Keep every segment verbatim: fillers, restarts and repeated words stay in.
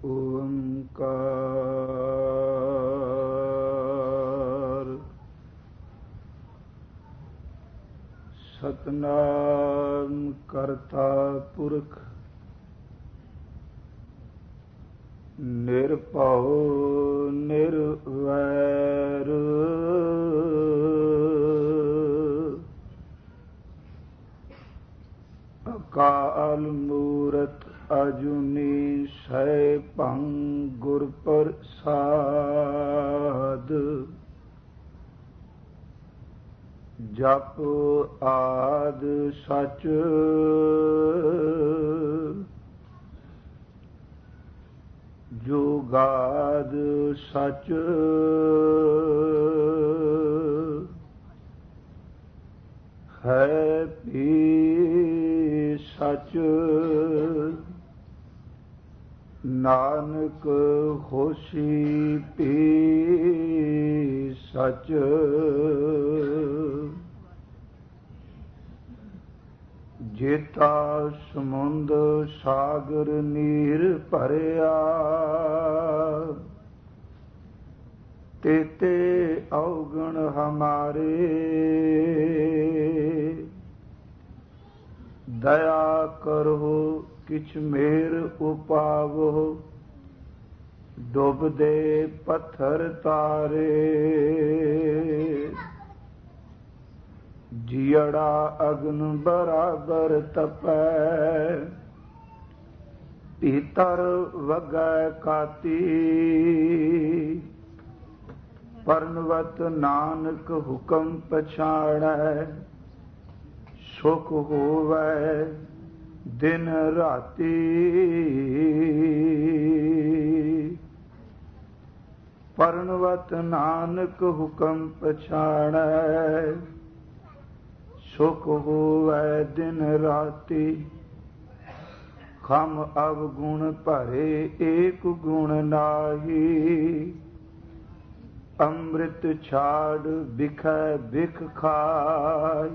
ਓੰਕਾਰ ਸਤਿਨਾਮ ਕਰਤਾ ਪੁਰਖ ਨਿਰਭਉ ਨਿਰਵੈਰ ਅਕਾਲ ਮੂਰਤ ਅਜੂਨੀ ਸੈਭੰ ਗੁਰ ਪ੍ਰਸਾਦ ਜਪ ਆਦ ਸਚ ਜੁਗਾਦ ਸਚ ਹੈ ਭੀ ਸਚ ਨਾਨਕ ਹੋਸੀ ਭੀ ਸਚ ਜੇਤਾ ਸਮੁੰਦ ਸਾਗਰ ਨੀਰ ਭਰਿਆ ਤੇਤੇ ਔਗਣ ਹਮਾਰੇ ਦਇਆ ਕਰੋ ਕਿਛ ਮੇਰ ਉਪਾਵੋ ਡੁੱਬਦੇ ਪੱਥਰ ਤਾਰੇ ਜੀੜਾ ਅਗਨ ਬਰਾਬਰ ਤਪੈ ਭੀਤਰ ਵਗੈ ਕਾਤੀ ਪਰਨਵਤ ਨਾਨਕ ਹੁਕਮ ਪਛਾਣੈ ਸੁਖ ਹੋਵੈ ਦਿਨ ਰਾਤੀ ਪਰਨਵਤ ਨਾਨਕ ਹੁਕਮ ਪਛਾਣੈ ਸੁਖ ਹੋਵੈ ਦਿਨ ਰਾਤੀ ਖਮ ਅਵਗੁਣ ਭਰੇ ਏਕ ਗੁਣ ਨਾਹੀ ਅੰਮ੍ਰਿਤ ਛਾੜ ਬਿਖੈ ਬਿਖ ਖਾਇ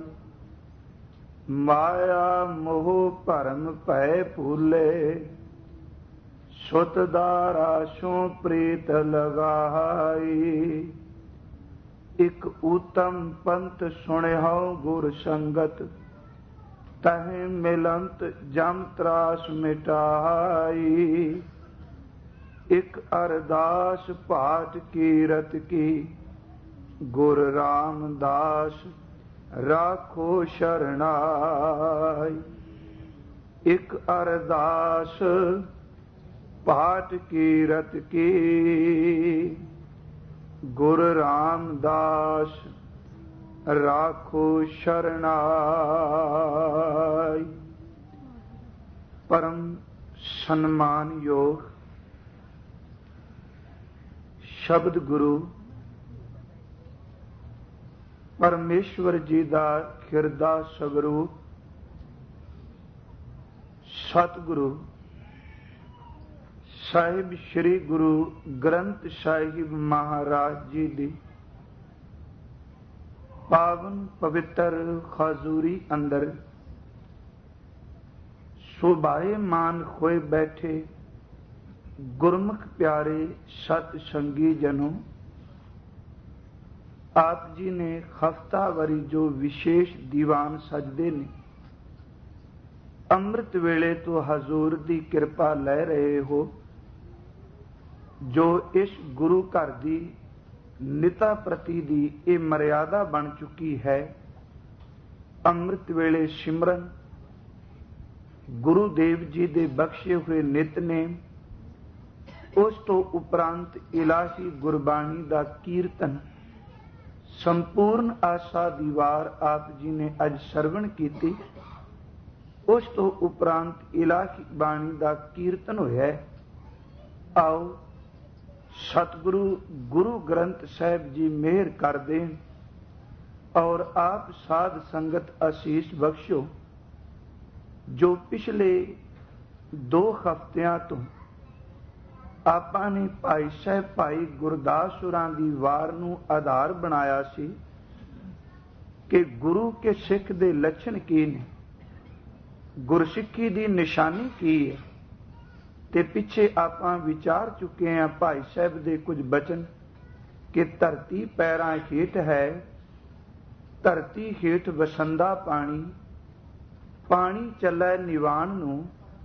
ਮਾਇਆ ਮੋਹ ਭਰਮ ਭੈ ਭੂਲੇ ਸੁਤ ਦਾਰਾਸ਼ੋਂ ਪ੍ਰੀਤ ਲਗਾਈ ਇਕ ਊਤਮ ਪੰਥ ਸੁਣਿਓ ਗੁਰ ਸੰਗਤ ਤਹਿ ਮਿਲੰਤ ਜਮ ਤਰਾਸ ਮਿਟਾਈ ਇਕ ਅਰਦਾਸ ਪਾਠ ਕੀਰਤ ਕੀ ਗੁਰ ਰਾਮਦਾਸ ਰਾਖੋ ਸ਼ਰਣਾਈ ਇਕ ਅਰਦਾਸ ਪਾਠ ਕੀਰਤ ਕੀ ਗੁਰ ਰਾਮਦਾਸ ਰਾਖੋ ਸ਼ਰਣਾਈ। ਪਰਮ ਸਨਮਾਨਯੋਗ ਸ਼ਬਦ ਗੁਰੂ ਪਰਮੇਸ਼ਵਰ ਜੀ ਦਾ ਖਿਰਦਾ ਸਵਰੂਪ ਸਤਿਗੁਰੂ ਸਾਹਿਬ ਸ੍ਰੀ ਗੁਰੂ ਗ੍ਰੰਥ ਸਾਹਿਬ ਮਹਾਰਾਜ ਜੀ ਦੀ ਪਾਵਨ ਪਵਿੱਤਰ ਖਜ਼ੂਰੀ ਅੰਦਰ ਸੁਭਾਏ ਮਾਨ ਹੋਏ ਬੈਠੇ ਗੁਰਮੁਖ ਪਿਆਰੇ ਸਤ ਸੰਗੀ ਜਨੋ, ਆਪ ਜੀ ਨੇ ਹਫਤਾਵਾਰੀ ਜੋ ਵਿਸ਼ੇਸ਼ ਦੀਵਾਨ ਸਜਦੇ ਨੇ, ਅੰਮ੍ਰਿਤ ਵੇਲੇ ਤੋਂ ਹਜ਼ੂਰ ਦੀ ਕਿਰਪਾ ਲੈ ਰਹੇ ਹੋ। ਜੋ ਇਸ ਗੁਰੂ ਘਰ ਦੀ ਨਿਤਾ ਪ੍ਰਤੀ ਦੀ ਇਹ ਮਰਿਆਦਾ ਬਣ ਚੁੱਕੀ ਹੈ, ਅੰਮ੍ਰਿਤ ਵੇਲੇ ਸਿਮਰਨ, ਗੁਰੂ ਦੇਵ ਜੀ ਦੇ ਬਖਸ਼ੇ ਹੋਏ ਨਿਤਨੇਮ, ਉਸ ਤੋਂ ਉਪਰੰਤ ਇਲਾਹੀ ਗੁਰਬਾਣੀ ਦਾ ਕੀਰਤਨ, ਸੰਪੂਰਨ ਆਸਾ ਦੀ ਵਾਰ ਆਪ ਜੀ ਨੇ ਅੱਜ ਸਰਵਣ ਕੀਤੀ। ਉਸ ਤੋਂ ਉਪਰੰਤ ਇਲਾਹੀ ਬਾਣੀ ਦਾ ਕੀਰਤਨ ਹੋਇਆ। ਆਓ ਸਤਿਗੁਰੂ ਗੁਰੂ ਗ੍ਰੰਥ ਸਾਹਿਬ ਜੀ ਮਿਹਰ ਕਰ ਦੇਣ ਔਰ ਆਪ ਸਾਧ ਸੰਗਤ ਅਸੀਸ ਬਖਸ਼ੋ। ਜੋ ਪਿਛਲੇ ਦੋ ਹਫ਼ਤਿਆਂ ਤੋਂ ਆਪਾਂ ਨੇ ਭਾਈ ਸਾਹਿਬ ਭਾਈ ਗੁਰਦਾਸ ਹੋਰਾਂ ਦੀ ਵਾਰ ਨੂੰ ਆਧਾਰ ਬਣਾਇਆ ਸੀ ਕਿ ਗੁਰੂ ਕੇ ਸਿੱਖ ਦੇ ਲੱਛਣ ਕੀ ਨੇ, ਗੁਰਸਿੱਖੀ ਦੀ ਨਿਸ਼ਾਨੀ ਕੀ ਹੈ। ਤੇ ਪਿੱਛੇ ਆਪਾਂ ਵਿਚਾਰ ਚੁੱਕੇ ਹਾਂ ਭਾਈ ਸਾਹਿਬ ਦੇ ਕੁਝ ਬਚਨ ਕਿ ਧਰਤੀ ਪੈਰਾਂ ਹੇਠ ਹੈ, ਧਰਤੀ ਹੇਠ ਵਸੰਦਾ ਪਾਣੀ, ਪਾਣੀ ਚੱਲੈ ਨਿਵਾਣ ਨੂੰ,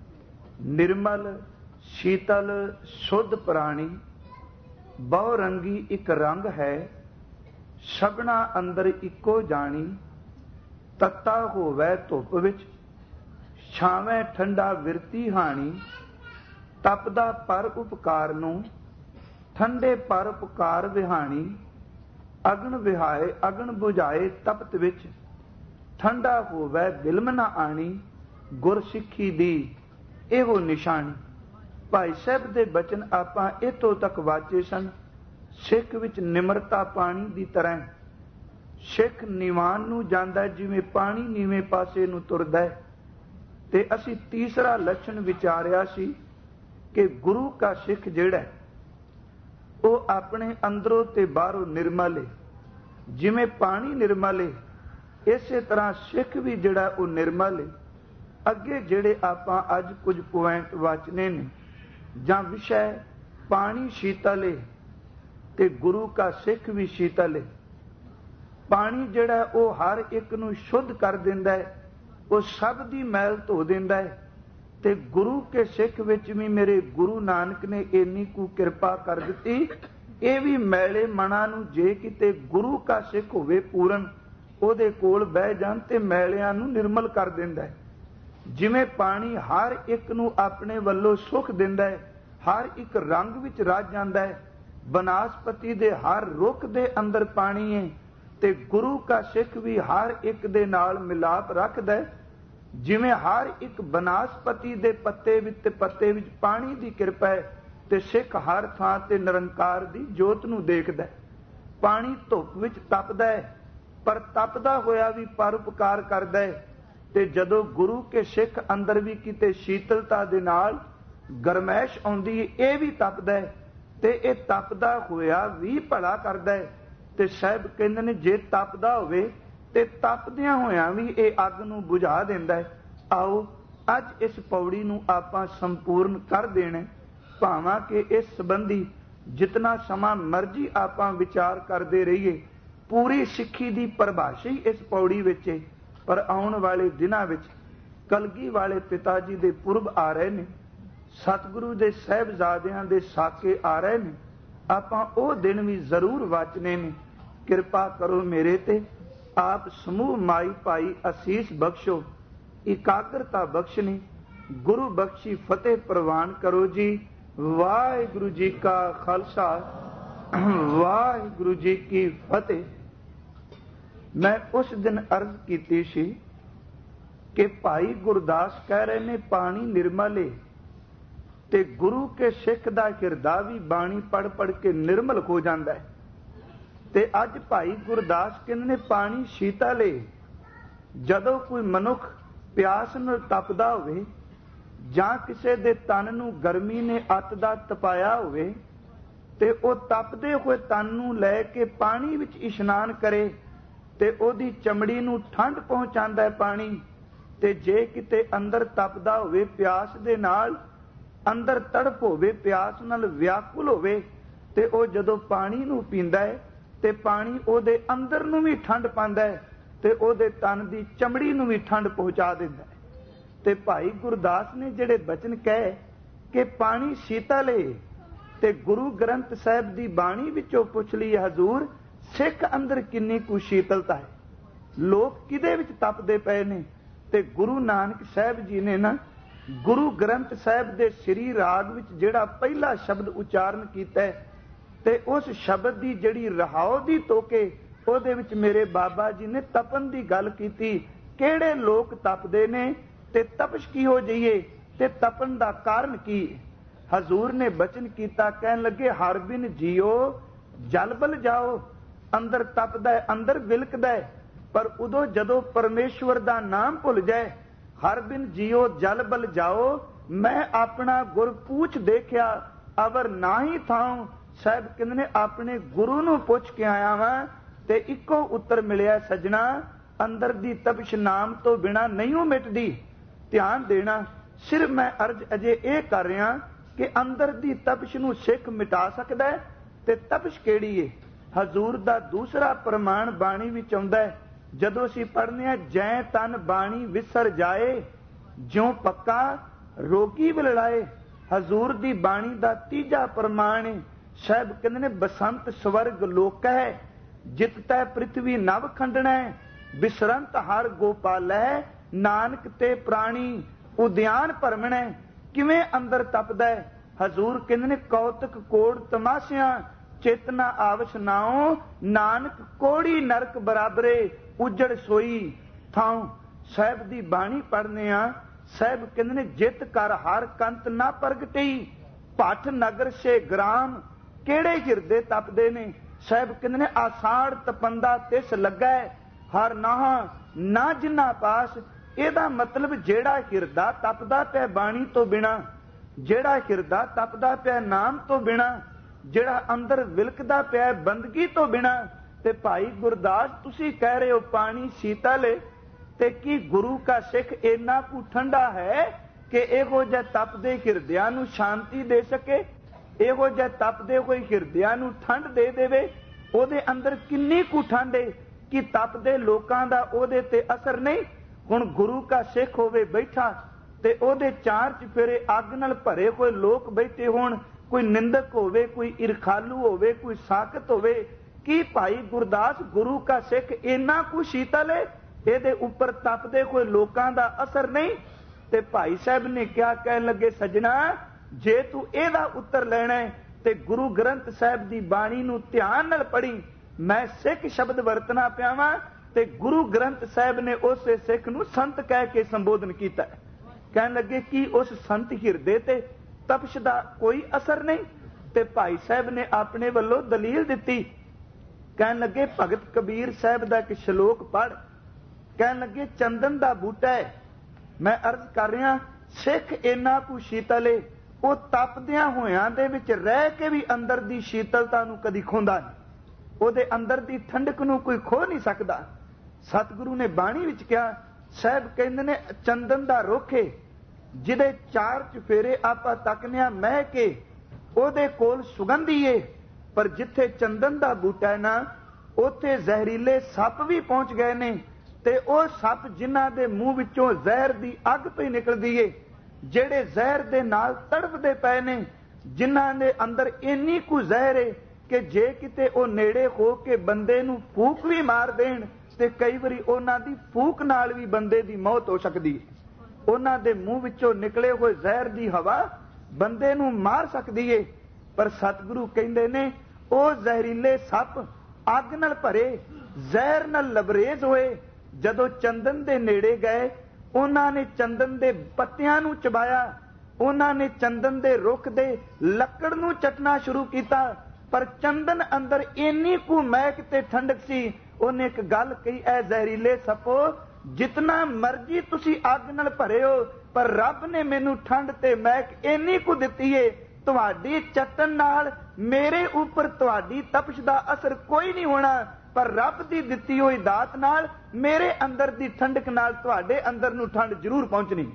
ਨਿਰਮਲ ਸ਼ੀਤਲ ਸ਼ੁੱਧ ਪ੍ਰਾਣੀ, ਬਹੁ ਰੰਗੀ ਇੱਕ ਰੰਗ ਹੈ, ਸਭਨਾ ਅੰਦਰ ਇੱਕੋ ਜਾਣੀ, ਤੱਤਾ ਹੋਵੇ ਧੁੱਪ ਵਿੱਚ, ਛਾਵੇਂ ਠੰਡਾ ਵਿਰਤੀ ਹਾਣੀ, ਤਪਦਾ ਪਰ ਉਪਕਾਰ ਨੂੰ, ਠੰਡੇ ਪਰ ਉਪਕਾਰ ਵਿਹਾਣੀ, ਅਗਨ ਵਿਹਾਏ ਅਗਨ ਬੁਝਾਏ ਤਪਤ ਵਿੱਚ, ਠੰਡਾ ਹੋਵੇ ਬਿਲਮ ਨਾ ਆਣੀ, ਗੁਰ ਸਿੱਖੀ ਦੀ ਇਹੋ ਨਿਸ਼ਾਨੀ। ਭਾਈ ਸਾਹਿਬ ਦੇ ਬਚਨ ਆਪਾਂ ਇੱਥੋਂ ਤੱਕ ਵਾਚੇ ਸਨ। ਸਿੱਖ ਵਿੱਚ ਨਿਮਰਤਾ ਪਾਣੀ ਦੀ ਤਰ੍ਹਾਂ, ਸਿੱਖ ਨਿਵਾਨ ਨੂੰ ਜਾਂਦਾ ਜਿਵੇਂ ਪਾਣੀ ਨੀਵੇਂ ਪਾਸੇ ਨੂੰ ਤੁਰਦਾ ਹੈ। ਤੇ ਅਸੀਂ ਤੀਸਰਾ ਲੱਛਣ ਵਿਚਾਰਿਆ ਸੀ ਕਿ ਗੁਰੂ ਕਾ ਸਿੱਖ ਜਿਹੜਾ ਉਹ ਆਪਣੇ ਅੰਦਰੋਂ ਤੇ ਬਾਹਰੋਂ ਨਿਰਮਲ ਹੈ। ਜਿਵੇਂ ਪਾਣੀ ਨਿਰਮਲ ਹੈ, ਇਸੇ ਤਰ੍ਹਾਂ ਸਿੱਖ ਵੀ ਜਿਹੜਾ ਉਹ ਨਿਰਮਲ ਹੈ। ਅੱਗੇ ਜਿਹੜੇ ਆਪਾਂ ਅੱਜ ਕੁਝ ਪੁਆਇੰਟ ਵਾਚਨੇ ਨੇ ਜਾਂ ਵਿਸ਼ਾ, ਪਾਣੀ ਸ਼ੀਤਲ ਹੈ ਤੇ ਗੁਰੂ ਕਾ ਸਿੱਖ ਵੀ ਸ਼ੀਤਲ ਹੈ। ਪਾਣੀ ਜਿਹੜਾ ਉਹ ਹਰ ਇੱਕ ਨੂੰ ਸ਼ੁੱਧ ਕਰ ਦਿੰਦਾ ਹੈ, ਉਹ ਸਭ ਦੀ ਮੈਲ ਧੋ ਦਿੰਦਾ ਹੈ। ਤੇ ਗੁਰੂ ਕੇ ਸਿੱਖ ਵਿੱਚ ਵੀ ਮੇਰੇ ਗੁਰੂ ਨਾਨਕ ਨੇ ਇੰਨੀ ਕੁ ਕਿਰਪਾ ਕਰ ਦਿੱਤੀ, ਇਹ ਵੀ ਮੈਲੇ ਮਨਾਂ ਨੂੰ ਜੇ ਕਿਤੇ ਗੁਰੂ ਕਾ ਸਿੱਖ ਹੋਵੇ ਪੂਰਨ, ਉਹਦੇ ਕੋਲ ਬਹਿ ਜਾਣ ਤੇ ਮੈਲਿਆਂ ਨੂੰ ਨਿਰਮਲ ਕਰ ਦਿੰਦਾ ਹੈ। ਜਿਵੇਂ ਪਾਣੀ ਹਰ ਇੱਕ ਨੂੰ ਆਪਣੇ ਵੱਲੋਂ ਸੁੱਖ ਦਿੰਦਾ ਹੈ, ਹਰ ਇੱਕ ਰੰਗ ਵਿੱਚ ਰਚ ਜਾਂਦਾ ਹੈ। ਬਨਾਸਪਤੀ ਦੇ ਹਰ ਰੁੱਖ ਦੇ ਅੰਦਰ ਪਾਣੀ ਹੈ ਤੇ ਗੁਰੂ ਕਾ ਸਿੱਖ ਵੀ ਹਰ ਇੱਕ ਦੇ ਨਾਲ ਮਿਲਾਪ ਰੱਖਦਾ ਹੈ। ਜਿਵੇਂ ਹਰ ਇੱਕ ਬਨਾਸਪਤੀ ਦੇ ਪੱਤੇ ਵਿੱਚ ਤੇ ਪੱਤੇ ਵਿੱਚ ਪਾਣੀ ਦੀ ਕਿਰਪਾ ਹੈ ਤੇ ਸਿੱਖ ਹਰ ਥਾਂ ਤੇ ਨਿਰੰਕਾਰ ਦੀ ਜੋਤ ਨੂੰ ਦੇਖਦਾ ਹੈ। ਪਾਣੀ ਧੁੱਪ ਵਿੱਚ ਤਪਦਾ ਹੈ, ਪਰ ਤਪਦਾ ਹੋਇਆ ਵੀ ਪਰਉਪਕਾਰ ਕਰਦਾ ਹੈ। ਤੇ ਜਦੋਂ ਗੁਰੂ ਕੇ ਸਿੱਖ ਅੰਦਰ ਵੀ ਕਿਤੇ ਸ਼ੀਤਲਤਾ ਦੇ ਨਾਲ ਗਰਮੈਸ਼ ਆਉਂਦੀ ਹੈ, ਇਹ ਵੀ ਤਪਦਾ ਹੈ ਤੇ ਇਹ ਤਪਦਾ ਹੋਇਆ ਵੀ ਭਲਾ ਕਰਦਾ ਹੈ। ਤੇ ਸਾਹਿਬ ਕਹਿੰਦੇ ਨੇ ਜੇ ਤਪਦਾ ਹੋਵੇ ਤੇ ਤਪਦਿਆਂ ਹੋਇਆਂ ਵੀ ਇਹ ਅੱਗ ਨੂੰ ਬੁਝਾ ਦਿੰਦਾ ਹੈ। ਆਓ ਅੱਜ ਇਸ ਪੌੜੀ ਨੂੰ ਆਪਾਂ ਸੰਪੂਰਨ ਕਰ ਦੇਣਾ, ਭਾਵਾਂ ਕਿ ਇਸ ਸੰਬੰਧੀ ਜਿਤਨਾ ਸਮਾਂ ਮਰਜ਼ੀ ਆਪਾਂ ਵਿਚਾਰ ਕਰਦੇ ਰਹੀਏ। ਪੂਰੀ ਸਿੱਖੀ ਦੀ ਪਰਿਭਾਸ਼ਾ ਹੀ ਇਸ ਪੌੜੀ ਵਿੱਚ ਹੈ। ਪਰ ਆਉਣ ਵਾਲੇ ਦਿਨਾਂ ਵਿੱਚ ਕਲਗੀ ਵਾਲੇ ਪਿਤਾ ਜੀ ਦੇ ਪੁਰਬ ਆ ਰਹੇ ਨੇ, ਸਤਿਗੁਰੂ ਦੇ ਸਾਹਿਬਜ਼ਾਦਿਆਂ ਦੇ ਸਾਕੇ ਆ ਰਹੇ ਨੇ। ਆਪਾਂ ਉਹ ਦਿਨ ਵੀ ਜ਼ਰੂਰ ਵਾਚਨੇ ਨੇ। ਕਿਰਪਾ ਕਰੋ ਮੇਰੇ ਤੇ, ਆਪ ਸਮੂਹ ਮਾਈ ਭਾਈ ਅਸੀਸ ਬਖਸ਼ੋ, ਇਕਾਗਰਤਾ ਬਖਸ਼ਣੀ, ਗੁਰੂ ਬਖਸ਼ੀ ਫਤਿਹ ਪ੍ਰਵਾਨ ਕਰੋ ਜੀ। ਵਾਹਿਗੁਰੂ ਜੀ ਕਾ ਖਾਲਸਾ, ਵਾਹਿਗੁਰੂ ਜੀ ਕੀ ਫਤਿਹ। ਮੈਂ ਉਸ ਦਿਨ ਅਰਜ਼ ਕੀਤੀ ਸੀ ਕਿ ਭਾਈ ਗੁਰਦਾਸ ਕਹਿ ਰਹੇ ਨੇ ਪਾਣੀ ਨਿਰਮਲ ਹੈ ਤੇ ਗੁਰੂ ਕੇ ਸਿੱਖ ਦਾ ਹਿਰਦਾ ਵੀ ਬਾਣੀ ਪੜ ਪੜ ਕੇ ਨਿਰਮਲ ਹੋ ਜਾਂਦਾ ਹੈ। ਤੇ ਅੱਜ ਭਾਈ ਗੁਰਦਾਸ ਕਹਿੰਦੇ ਨੇ ਪਾਣੀ ਸ਼ੀਤਲ ਹੈ। ਜਦੋਂ ਕੋਈ ਮਨੁੱਖ ਪਿਆਸ ਨਾਲ ਤਪਦਾ ਹੋਵੇ ਜਾਂ ਕਿਸੇ ਦੇ ਤਨ ਨੂੰ ਗਰਮੀ ਨੇ ਅੱਤ ਦਾ ਤਪਾਇਆ ਹੋਵੇ ਤੇ ਉਹ ਤਪਦੇ ਹੋਏ ਤਨ ਨੂੰ ਲੈ ਕੇ ਪਾਣੀ ਵਿੱਚ ਇਸ਼ਨਾਨ ਕਰੇ ਤੇ ਉਹਦੀ ਚਮੜੀ ਨੂੰ ਠੰਡ ਪਹੁੰਚਾਉਂਦਾ ਹੈ ਪਾਣੀ। ਤੇ ਜੇ ਕਿਤੇ ਅੰਦਰ ਤਪਦਾ ਹੋਵੇ, ਪਿਆਸ ਦੇ ਨਾਲ ਅੰਦਰ ਤੜਪ ਹੋਵੇ, ਪਿਆਸ ਨਾਲ ਵਿਆਕੁਲ ਹੋਵੇ, ਤੇ ਉਹ ਜਦੋਂ ਪਾਣੀ ਨੂੰ ਪੀਂਦਾ ਹੈ ਤੇ ਪਾਣੀ ਉਹਦੇ ਅੰਦਰ ਨੂੰ ਵੀ ਠੰਡ ਪਾਉਂਦਾ ਹੈ ਤੇ ਉਹਦੇ ਤਨ ਦੀ ਚਮੜੀ ਨੂੰ ਵੀ ਠੰਡ ਪਹੁੰਚਾ ਦਿੰਦਾ ਹੈ। ਤੇ ਭਾਈ ਗੁਰਦਾਸ ਨੇ ਜਿਹੜੇ ਬਚਨ ਕਹੇ ਕਿ ਪਾਣੀ ਸ਼ੀਤਲ ਹੈ, ਤੇ ਗੁਰੂ ਗ੍ਰੰਥ ਸਾਹਿਬ ਦੀ ਬਾਣੀ ਵਿੱਚੋਂ ਪੁੱਛ ਲਈ ਹਜ਼ੂਰ ਸਿੱਖ ਅੰਦਰ ਕਿੰਨੀ ਕੁ ਸ਼ੀਤਲਤਾ ਹੈ, ਲੋਕ ਕਿਹਦੇ ਵਿੱਚ ਤਪਦੇ ਪਏ ਨੇ। ਤੇ ਗੁਰੂ ਨਾਨਕ ਸਾਹਿਬ ਜੀ ਨੇ ਨਾ ਗੁਰੂ ਗ੍ਰੰਥ ਸਾਹਿਬ ਦੇ ਸ੍ਰੀ ਰਾਗ ਵਿੱਚ ਜਿਹੜਾ ਪਹਿਲਾ ਸ਼ਬਦ ਉਚਾਰਨ ਕੀਤਾ ਤੇ ਉਸ ਸ਼ਬਦ ਦੀ ਜਿਹੜੀ ਰਹਾਉ ਦੀ ਤੋਕੇ ਉਹਦੇ ਵਿੱਚ ਮੇਰੇ ਬਾਬਾ ਜੀ ਨੇ ਤਪਨ ਦੀ ਗੱਲ ਕੀਤੀ। ਕਿਹੜੇ ਲੋਕ ਤਪਦੇ ਨੇ ਤੇ ਤਪਸ਼ ਕੀ ਹੋ ਜਾਈਏ ਤੇ ਤਪਨ ਦਾ ਕਾਰਨ ਕੀ। ਹਜ਼ੂਰ ਨੇ ਬਚਨ ਕੀਤਾ, ਕਹਿਣ ਲੱਗੇ ਹਰ ਬਿਨ ਜੀਓ ਜਲ ਬਲ ਜਾਓ। ਅੰਦਰ ਤਪਦਾ ਹੈ, ਅੰਦਰ ਵਿਲਕਦਾ ਹੈ, ਪਰ ਉਦੋਂ ਜਦੋਂ ਪਰਮੇਸ਼ਵਰ ਦਾ ਨਾਮ ਭੁੱਲ ਜਾਏ, ਹਰ ਬਿਨ ਜੀਓ ਜਲ ਬਲ ਜਾਓ। ਮੈਂ ਆਪਣਾ ਗੁਰ ਪੂਛ ਦੇਖਿਆ ਅਵਰ ਨਾ ਹੀ ਥਾਉ। ਸਾਹਿਬ ਕਹਿੰਦੇ ਨੇ ਆਪਣੇ ਗੁਰੂ ਨੂੰ ਪੁੱਛ ਕੇ ਆਇਆ ਵਾਂ ਤੇ ਇੱਕੋ ਉੱਤਰ ਮਿਲਿਆ, ਸੱਜਣਾ ਅੰਦਰ ਦੀ ਤਪਸ਼ ਨਾਮ ਤੋਂ ਬਿਨਾ ਨਹੀਂ ਮਿਟਦੀ। ਧਿਆਨ ਦੇਣਾ, ਸਿਰਫ ਮੈਂ ਅਰਜ਼ ਅਜੇ ਇਹ ਕਰ ਰਿਹਾ कि अंदर दी तपश नूं सिख मिटा सकदा है ते तपश किहड़ी है। हजूर दा दूसरा प्रमाण बाणी विच आउंदा है, जदों असीं पढ़ने आ जै तन बाणी विसर जाए ज्यों पक्का रोगी बलड़ाए। हजूर दी बाणी दा तीजा प्रमाण है। साहब कहंदे ने बसंत स्वर्ग लोक है, जित तै पृथ्वी नव खंडना है, बिसरंत हर गोपाल है, नानक ते प्राणी उद्यान भरमण है। किवें अंदर तपदा है। हजूर कहंदे ने कौतक कोड़ तमाशियां चेतना आवश नाओ, नानक कोड़ी नरक बराबरे उजड़ सोई थां। साहब दी बाणी पढ़ने आ, साहब कहंदे ने जित कर हर कंत ना प्रगटी, भट नगर से ग्राम केड़े हिरदे तपदे ने। साहब कहंदे ने आसाड़ तपंदा तिस लगा है, हर नाह ना जिन्ना पास। ਇਹਦਾ मतलब ਜਿਹੜਾ ਹਿਰਦਾ ਤਪਦਾ ਪਿਆ ਬਾਣੀ ਤੋਂ ਬਿਨਾ, ਜਿਹੜਾ ਹਿਰਦਾ ਤਪਦਾ ਪਿਆ ਨਾਮ ਤੋਂ ਬਿਨਾ, ਜਿਹੜਾ ਅੰਦਰ ਵਿਲਕਦਾ ਪਿਆ ਬੰਦਗੀ ਤੋਂ ਬਿਨਾ। ਤੇ ਭਾਈ ਗੁਰਦਾਸ ਤੁਸੀਂ ਕਹਿ ਰਹੇ ਹੋ ਪਾਣੀ ਸ਼ੀਤਲ ਹੈ, ਤੇ ਕੀ ਗੁਰੂ ਕਾ ਸਿੱਖ ਇੰਨਾ ਕੁ ਠੰਡਾ ਹੈ ਕਿ ਇਹੋ ਜਿਹੇ ਤਪਦੇ ਹਿਰਦਿਆਂ ਨੂੰ ਸ਼ਾਂਤੀ ਦੇ ਸਕੇ, ਇਹੋ ਜਿਹੇ ਤਪਦੇ ਹੋਏ ਹਿਰਦਿਆਂ ਨੂੰ ਠੰਡ ਦੇ ਦੇਵੇ। ਉਹਦੇ ਅੰਦਰ ਕਿੰਨੀ ਕੁ ਠੰਡ ਹੈ ਕਿ ਤਪਦੇ ਲੋਕਾਂ ਦਾ ਉਹਦੇ ਤੇ ਅਸਰ ਨਹੀਂ। ਹੁਣ ਗੁਰੂ ਕਾ ਸਿੱਖ ਹੋਵੇ ਬੈਠਾ ਤੇ ਉਹਦੇ ਚਾਰ ਚਫੇਰੇ ਅੱਗ ਨਾਲ ਭਰੇ ਹੋਏ ਲੋਕ ਬੈਠੇ ਹੋਣ, ਕੋਈ ਨਿੰਦਕ ਹੋਵੇ, ਕੋਈ ਇਰਖਾਲੂ ਹੋਵੇ, ਕੋਈ ਸਾਕਤ ਹੋਵੇ, ਕੀ ਭਾਈ ਗੁਰਦਾਸ ਗੁਰੂ ਕਾ ਸਿੱਖ ਇੰਨਾ ਕੁ ਸ਼ੀਤਲ ਹੈ, ਇਹਦੇ ਉੱਪਰ ਤਪਦੇ ਹੋਏ ਲੋਕਾਂ ਦਾ ਅਸਰ ਨਹੀਂ। ਤੇ ਭਾਈ ਸਾਹਿਬ ਨੇ ਕਿਹਾ, ਕਹਿਣ ਲੱਗੇ ਸੱਜਣਾ ਜੇ ਤੂੰ ਇਹਦਾ ਉੱਤਰ ਲੈਣਾ ਹੈ ਤੇ ਗੁਰੂ ਗ੍ਰੰਥ ਸਾਹਿਬ ਦੀ ਬਾਣੀ ਨੂੰ ਧਿਆਨ ਨਾਲ ਪੜ੍ਹੀ। ਮੈਂ ਸਿੱਖ ਸ਼ਬਦ ਵਰਤਣਾ ਪਿਆ ਵਾਂ ਤੇ ਗੁਰੂ ਗ੍ਰੰਥ ਸਾਹਿਬ ਨੇ ਉਸੇ ਸਿੱਖ ਨੂੰ ਸੰਤ ਕਹਿ ਕੇ ਸੰਬੋਧਨ ਕੀਤਾ। ਕਹਿਣ ਲੱਗੇ ਕਿ ਉਸ ਸੰਤ ਹਿਰਦੇ ਤੇ ਤਪਸ਼ ਦਾ ਕੋਈ ਅਸਰ ਨਹੀਂ। ਤੇ ਭਾਈ ਸਾਹਿਬ ਨੇ ਆਪਣੇ ਵੱਲੋਂ ਦਲੀਲ ਦਿੱਤੀ। ਕਹਿਣ ਲੱਗੇ ਭਗਤ ਕਬੀਰ ਸਾਹਿਬ ਦਾ ਇੱਕ ਸ਼ਲੋਕ ਪੜ੍ਹ। ਕਹਿਣ ਲੱਗੇ ਚੰਦਨ ਦਾ ਬੂਟਾ ਹੈ, ਮੈਂ ਅਰਜ਼ ਕਰ ਰਿਹਾ ਸਿੱਖ ਇੰਨਾ ਕੁ ਸ਼ੀਤਲ ਏ, ਉਹ ਤਪਦਿਆਂ ਹੋਇਆਂ ਦੇ ਵਿੱਚ ਰਹਿ ਕੇ ਵੀ ਅੰਦਰ ਦੀ ਸ਼ੀਤਲਤਾ ਨੂੰ ਕਦੀ ਖੋਂਦਾ ਨਹੀਂ, ਉਹਦੇ ਅੰਦਰ ਦੀ ਠੰਡਕ ਨੂੰ ਕੋਈ ਖੋ ਨਹੀਂ ਸਕਦਾ। ਸਤਿਗੁਰੂ ਨੇ ਬਾਣੀ ਵਿੱਚ ਕਿਹਾ, ਸਾਹਿਬ ਕਹਿੰਦੇ ਨੇ ਚੰਦਨ ਦਾ ਰੁੱਖ ਏ, ਜਿਹਦੇ ਚਾਰ ਚਫੇਰੇ ਆਪਾਂ ਤੱਕਨੇ ਆ ਮਹਿ ਕੇ ਉਹਦੇ ਕੋਲ ਸੁਗੰਧੀ ਏ, ਪਰ ਜਿੱਥੇ ਚੰਦਨ ਦਾ ਬੂਟਾ ਹੈ ਨਾ ਉੱਥੇ ਜ਼ਹਿਰੀਲੇ ਸੱਪ ਵੀ ਪਹੁੰਚ ਗਏ ਨੇ। ਤੇ ਉਹ ਸੱਪ ਜਿਨ੍ਹਾਂ ਦੇ ਮੂੰਹ ਵਿੱਚੋਂ ਜ਼ਹਿਰ ਦੀ ਅੱਗ ਪਈ ਨਿਕਲਦੀ ਏ, ਜਿਹੜੇ ਜ਼ਹਿਰ ਦੇ ਨਾਲ ਤੜਫਦੇ ਪਏ ਨੇ, ਜਿਨ੍ਹਾਂ ਦੇ ਅੰਦਰ ਇੰਨੀ ਕੁ ਜ਼ਹਿਰ ਏ ਕਿ ਜੇ ਕਿਤੇ ਉਹ ਨੇੜੇ ਹੋ ਕੇ ਬੰਦੇ ਨੂੰ ਫੂਕ ਵੀ ਮਾਰ ਦੇਣ ਤੇ ਕਈ ਵਾਰੀ ਉਹਨਾਂ ਦੀ ਫੂਕ ਨਾਲ ਵੀ ਬੰਦੇ ਦੀ ਮੌਤ ਹੋ ਸਕਦੀ ਹੈ। ਉਹਨਾਂ ਦੇ ਮੂੰਹ ਵਿੱਚੋਂ ਨਿਕਲੇ ਹੋਏ ਜ਼ਹਿਰ ਦੀ ਹਵਾ ਬੰਦੇ ਨੂੰ ਮਾਰ ਸਕਦੀ ਏ। ਪਰ ਸਤਿਗੁਰੂ ਕਹਿੰਦੇ ਨੇ ਉਹ ਜ਼ਹਿਰੀਲੇ ਸੱਪ ਅੱਗ ਨਾਲ ਭਰੇ ਜ਼ਹਿਰ ਨਾਲ ਲਬਰੇਜ਼ ਹੋਏ, ਜਦੋਂ ਚੰਦਨ ਦੇ ਨੇੜੇ ਗਏ ਉਹਨਾਂ ਨੇ ਚੰਦਨ ਦੇ ਪੱਤਿਆਂ ਨੂੰ ਚਬਾਇਆ, ਉਹਨਾਂ ਨੇ ਚੰਦਨ ਦੇ ਰੁੱਖ ਦੇ ਲੱਕੜ ਨੂੰ ਚੱਟਣਾ ਸ਼ੁਰੂ ਕੀਤਾ। ਪਰ ਚੰਦਨ ਅੰਦਰ ਇੰਨੀ ਕੁ ਮਹਿਕ ਤੇ ਠੰਡਕ ਸੀ, ਉਹਨੇ ਇੱਕ ਗੱਲ ਕਹੀ, ਐ ਜ਼ਹਿਰੀਲੇ ਸੱਪੋ ਜਿਤਨਾ ਮਰਜੀ ਤੁਸੀਂ ਅੱਗ ਨਾਲ ਭਰੇ ਹੋ, ਪਰ ਰੱਬ ਨੇ ਮੈਨੂੰ ਠੰਡ ਤੇ ਮਹਿਕ ਇੰਨੀ ਕੁ ਦਿੱਤੀ ਏ, ਤੁਹਾਡੀ ਚੱਟਣ ਨਾਲ ਮੇਰੇ ਉੱਪਰ ਤੁਹਾਡੀ ਤਪਸ਼ ਦਾ ਅਸਰ ਕੋਈ ਨਹੀਂ ਹੋਣਾ, ਪਰ ਰੱਬ ਦੀ ਦਿੱਤੀ ਹੋਈ ਦਾਤ ਨਾਲ ਮੇਰੇ ਅੰਦਰ ਦੀ ਠੰਡਕ ਨਾਲ ਤੁਹਾਡੇ ਅੰਦਰ ਨੂੰ ਠੰਡ ਜ਼ਰੂਰ ਪਹੁੰਚਣੀ।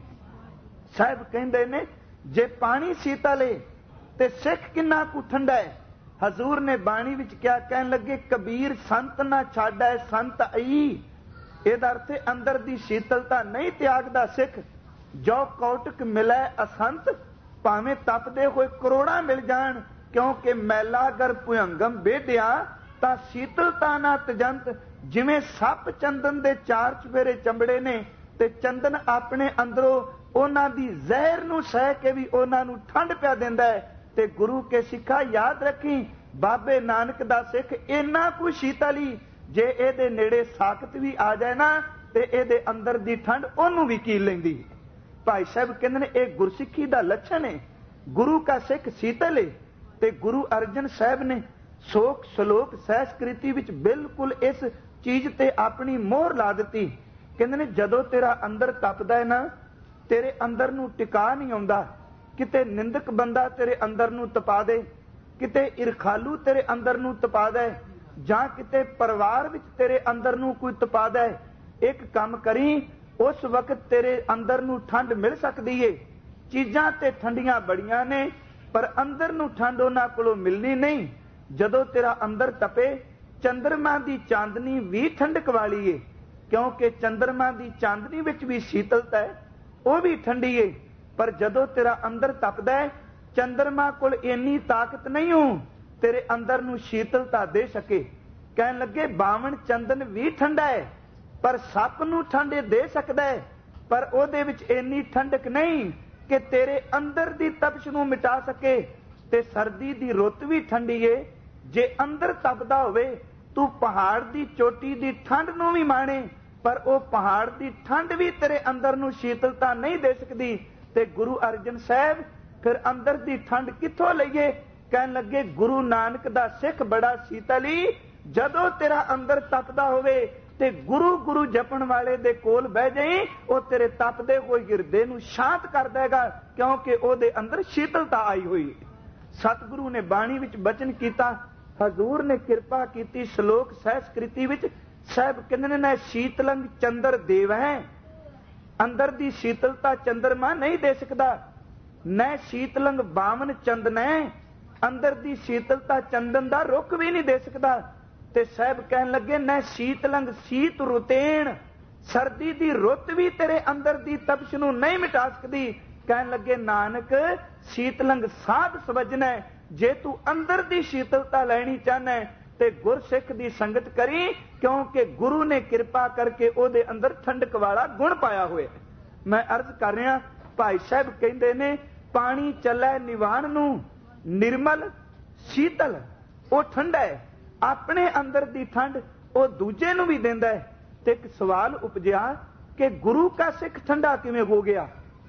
ਸਾਹਿਬ ਕਹਿੰਦੇ ਨੇ ਜੇ ਪਾਣੀ ਸ਼ੀਤਲ ਏ ਤੇ ਸਿੱਖ ਕਿੰਨਾ ਕੁ ਠੰਡਾ ਹੈ। ਹਜ਼ੂਰ ਨੇ ਬਾਣੀ ਵਿੱਚ ਕਿਹਾ, ਕਹਿਣ ਲੱਗੇ ਕਬੀਰ ਸੰਤ ਨਾ ਛਾੜੈ ਸੰਤ ਆਈ। ਇਹਦਾ ਅਰਥ ਅੰਦਰ ਦੀ ਸ਼ੀਤਲਤਾ ਨਹੀਂ ਤਿਆਗਦਾ ਸਿੱਖ। ਜੋ ਕੌਟਕ ਮਿਲੈ ਅਸੰਤ, ਭਾਵੇਂ ਤਪਦੇ ਹੋਏ ਕਰੋੜਾਂ ਮਿਲ ਜਾਣ, ਕਿਉਂਕਿ ਮੈਲਾ ਅਗਰ ਭੁਯੰਗਮ ਬੇਧਿਆ ਤਾਂ ਸ਼ੀਤਲਤਾ ਨਾ ਤਜੰਤ। ਜਿਵੇਂ ਸੱਪ ਚੰਦਨ ਦੇ ਚਾਰ ਚਫੇਰੇ ਚੰਬੜੇ ਨੇ ਤੇ ਚੰਦਨ ਆਪਣੇ ਅੰਦਰੋਂ ਉਹਨਾਂ ਦੀ ਜ਼ਹਿਰ ਨੂੰ ਸਹਿ ਕੇ ਵੀ ਉਹਨਾਂ ਨੂੰ ਠੰਡ ਪਿਆ ਦਿੰਦਾ ਹੈ। ਤੇ ਗੁਰੂ ਕੇ ਸਿੱਖਾ ਯਾਦ ਰੱਖੀ, ਬਾਬੇ ਨਾਨਕ ਦਾ ਸਿੱਖ ਇੰਨਾ ਕੁ ਸ਼ੀਤਲੀ, ਜੇ ਇਹਦੇ ਨੇੜੇ ਸਾਖਤ ਵੀ ਆ ਜਾਏ ਨਾ ਤੇ ਇਹਦੇ ਅੰਦਰ ਦੀ ਠੰਡ ਉਹਨੂੰ ਵੀ ਕੀਲ ਲੈਂਦੀ। ਭਾਈ ਸਾਹਿਬ ਕਹਿੰਦੇ ਨੇ ਇਹ ਗੁਰਸਿੱਖੀ ਦਾ ਲੱਛਣ ਹੈ। ਗੁਰੂ ਕਾ ਸਿੱਖ ਸ਼ੀਤਲ ਹੈ। ਤੇ ਗੁਰੂ ਅਰਜਨ ਸਾਹਿਬ ਨੇ ਸੋਖ ਸਲੋਕ ਸਹਿਸਕ੍ਰਿਤੀ ਵਿੱਚ ਬਿਲਕੁਲ ਇਸ ਚੀਜ਼ ਤੇ ਆਪਣੀ ਮੋਹਰ ਲਾ ਦਿੱਤੀ। ਕਹਿੰਦੇ ਨੇ ਜਦੋਂ ਤੇਰਾ ਅੰਦਰ ਤਪਦਾ ਹੈ ਨਾ, ਤੇਰੇ ਅੰਦਰ ਨੂੰ ਟਿਕਾ ਨਹੀਂ ਆਉਂਦਾ। ਕਿਤੇ ਨਿੰਦਕ ਬੰਦਾ ਤੇਰੇ ਅੰਦਰ ਨੂੰ ਤਪਾ ਦੇ, ਕਿਤੇ ਇਰਖਾਲੂ ਤੇਰੇ ਅੰਦਰ ਨੂੰ ਤਪਾ ਦੇ, ਜਾਂ ਕਿਤੇ ਪਰਿਵਾਰ ਵਿੱਚ ਤੇਰੇ ਅੰਦਰ ਨੂੰ ਕੋਈ ਤਪਾ ਦੇ। ਇੱਕ ਕੰਮ ਕਰੀ, ਉਸ ਵਕਤ ਤੇਰੇ ਅੰਦਰ ਨੂੰ ਠੰਡ ਮਿਲ ਸਕਦੀ ਏ। ਚੀਜ਼ਾਂ ਤੇ ਠੰਡੀਆਂ ਬੜੀਆਂ ਨੇ, पर अंदर नूं ठंड उन्हां कोलों मिलनी नहीं। जदों तेरा अंदर तपे, चंद्रमा की चांदनी भी ठंडक वाली है, क्योंकि चंद्रमा की चांदनी विच भी शीतलता है, वह भी ठंडी है। पर जदों तेरा अंदर तपदा है, चंद्रमा कोल इन्नी ताकत नहीं हो तेरे अंदर नूं शीतलता दे सके। कहन लगे बावन चंदन भी ठंडा है, पर सप नूं ठंड दे सकदा है, पर उहदे विच इन्नी ठंडक नहीं कि तेरे अंदर दी तपश नूं मिटा सके। ते सर्दी दी रुत भी ठंडी है, जे अंदर तपदा होवे तू पहाड़ दी चोटी दी ठंड नूं भी माणे, पर वह पहाड़ दी ठंड भी तेरे अंदर नूं शीतलता नहीं दे सकदी। ते गुरु अर्जन साहब फिर अंदर दी ठंड कित्थों लईए? कहन लगे गुरु नानक दा सिख बड़ा शीतली, जदों तेरा अंदर तपदा होवे ते गुरु गुरु जपण वाले दे कोल बह जाई, वो तेरे तपदे होए हिरदे नूं शांत कर देगा, क्योंकि ओहदे अंदर शीतलता आई हुई। सतगुरु ने बाणी विच बचन कीता, हजूर ने किरपा कीती, श्लोक सहस्कृति विच साहब कहंदे ने शीतलंग चंद्र देव है। अंदर दी शीतलता चंद्रमा नहीं दे सकदा, न शीतलंग बावन चंदन है, अंदर दी शीतलता चंदन दा रुख भी नहीं दे सकदा। ते साहब कहन लगे न शीतलंग शीत रुतेण, सर्दी दी रुत भी तेरे अंदर दी तपश नूं नहीं मिटा सकदी। कहन लगे नानक शीतलंग साध सवजन है, जे तू अंदर दी शीतलता लैनी चाहना है ते गुरसिख दी संगत करी, क्योंकि गुरु ने कृपा करके ओदे अंदर ठंडक वाला गुण पाया हुआ है। मैं अर्ज कर रहा, भाई साहब कहंदे ने पानी चलै निवाण नूं, निर्मल शीतल वो ठंडा है, अपने अंदर दी ठंड वो दूजे नूं भी देंदा है। ते एक सवाल उपजिया कि गुरु का सिख ठंडा किवें हो गया,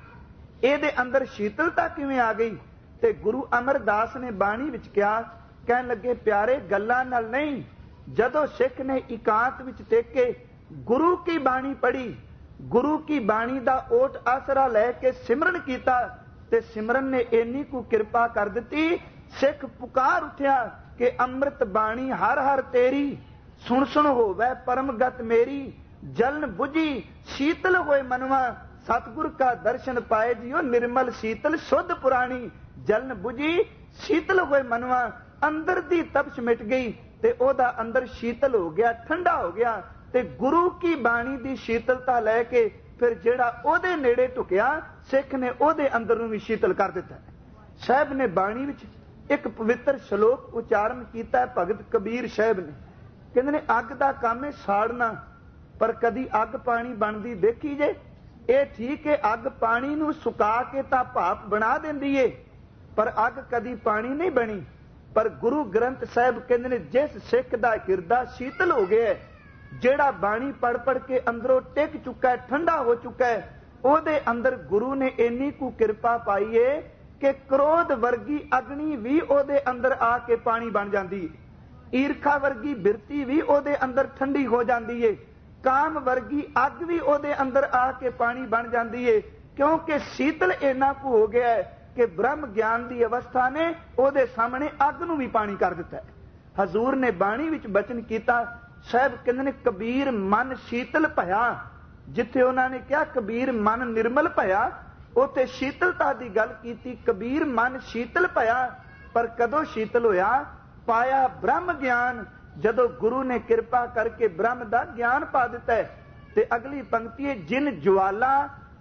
ਇਹਦੇ अंदर शीतलता किवें आ गई? ते गुरु अमरदास ने बाणी विच कहा, कहन लगे प्यारे गल्लां नाल नहीं, जदों सिख ने इकांत विच टेके गुरु की बाणी पढ़ी, गुरु की बाणी दा ओट आसरा लैके सिमरन कीता, ते सिमरन ने इन्नी को कृपा कर दिती, सिख पुकार उठिया कि अमृत बाणी हर हर तेरी, सुन सुन होवै परमगत मेरी, जलन बुझी शीतल होए मनवा, सतगुर का दर्शन पाए जियो निर्मल शीतल शुद्ध पुरानी, जलन बुझी शीतल होए मनवा, अंदर दी तपश मिट गई ते ओदा अंदर शीतल हो गया, ठंडा हो गया। ते गुरु की बाणी दी शीतलता लैके फिर जेड़ा ओदे नेड़े टुकिया, सिख ने ओदे अंदर नूं भी शीतल कर दिता। साहब ने बाणी विच एक पवित्र श्लोक उच्चारण किया, भगत कबीर साहब ने कहंदे ने अग दा काम है साड़ना, पर कदी अग पानी बनदी देखी जे? ये ठीक है, अग पानी नूं सुका के तां भाप बना देंदी है, पर अग कदी पानी नहीं बनी। पर गुरु ग्रंथ साहब कहंदे ने जिस सिख दा हिरदा शीतल हो गया, जेड़ा बाणी पढ़ पढ़ के अंदरों टिक चुका है, ठंडा हो चुका है, ओदे अंदर गुरु ने इन्नी को कृपा पाई है कि क्रोध वर्गी अग्नि भी ओदे अंदर आके पानी बन जाती है, ईर्खा वर्गी बिरती भी ओदे अंदर ठंडी हो जाती है, काम वर्गी अग भी ओदे अंदर आके पानी बन जाती है, क्योंकि शीतल इन्ना को हो गया है कि ब्रह्म ज्ञान की अवस्था ने ओदे सामने अग नूं भी पानी कर दिता है। हजूर ने बाणी विच बचन किया, साहब कहंदे ने कबीर मन शीतल भया, जिथे उन्होंने कहा कबीर मन निर्मल भया, उत्थे शीतलता की गल की, कबीर मन शीतल भया, पर कदों शीतल होया? पाया ब्रह्म ज्ञान, जदों गुरु ने कृपा करके ब्रह्म का ज्ञान पा दिता है। ते अगली पंक्ति है, जिन ज्वाला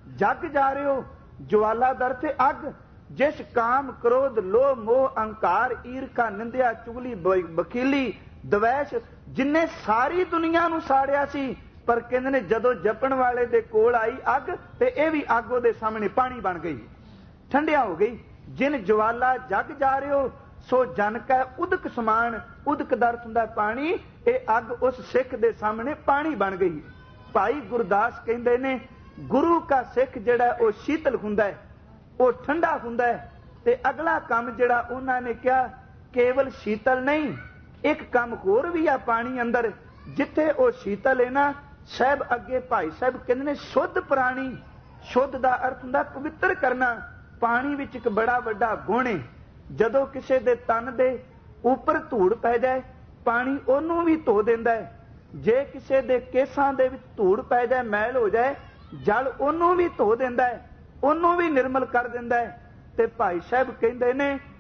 जग जा रहे हो, ज्वाला दर से अग, जिस काम क्रोध लोह मोह अहंकार ईर्खा निंदिया चुगली बखीली द्वैश जिन्ने सारी दुनिया नूं साड़िया सी, पर कहंदे ने जदों जपण वाले दे कोल आई अग ते ये भी अग उहदे सामने पानी बन गई, ठंडिया हो गई। जिन ज्वाला जग जा रहे हो सो जन कै उदक समान, उदक दा अर्थ हुंदा पानी, ये अग उस सिख दे सामने पानी बन गई। भाई गुरदास कहंदे ने गुरु का सिख जिहड़ा वो शीतल हुंदा है, वो ठंडा हुंदा है। ते अगला काम जिहड़ा उन्हां ने कहा केवल शीतल नहीं, एक काम होर भी आ पानी अंदर, जिथे वो शीतल है ना, साहब अगे भाई साहब कहंदे ने शुद्ध प्राणी, शुद्ध दा अर्थ हुंदा पवित्र करना। पानी विच एक बड़ा वड्डा गुण है, जदों किसी दे तन दे उपर धूड़ पै जाए पानी ओनू भी धो देंदा है, जे किसी दे केसां दे विच धूड़ पै जाए मैल हो जाए जल ओनू भी धो देंदा है, ओनू भी निर्मल कर देंदा है। ते भाई साहब कहंदे ने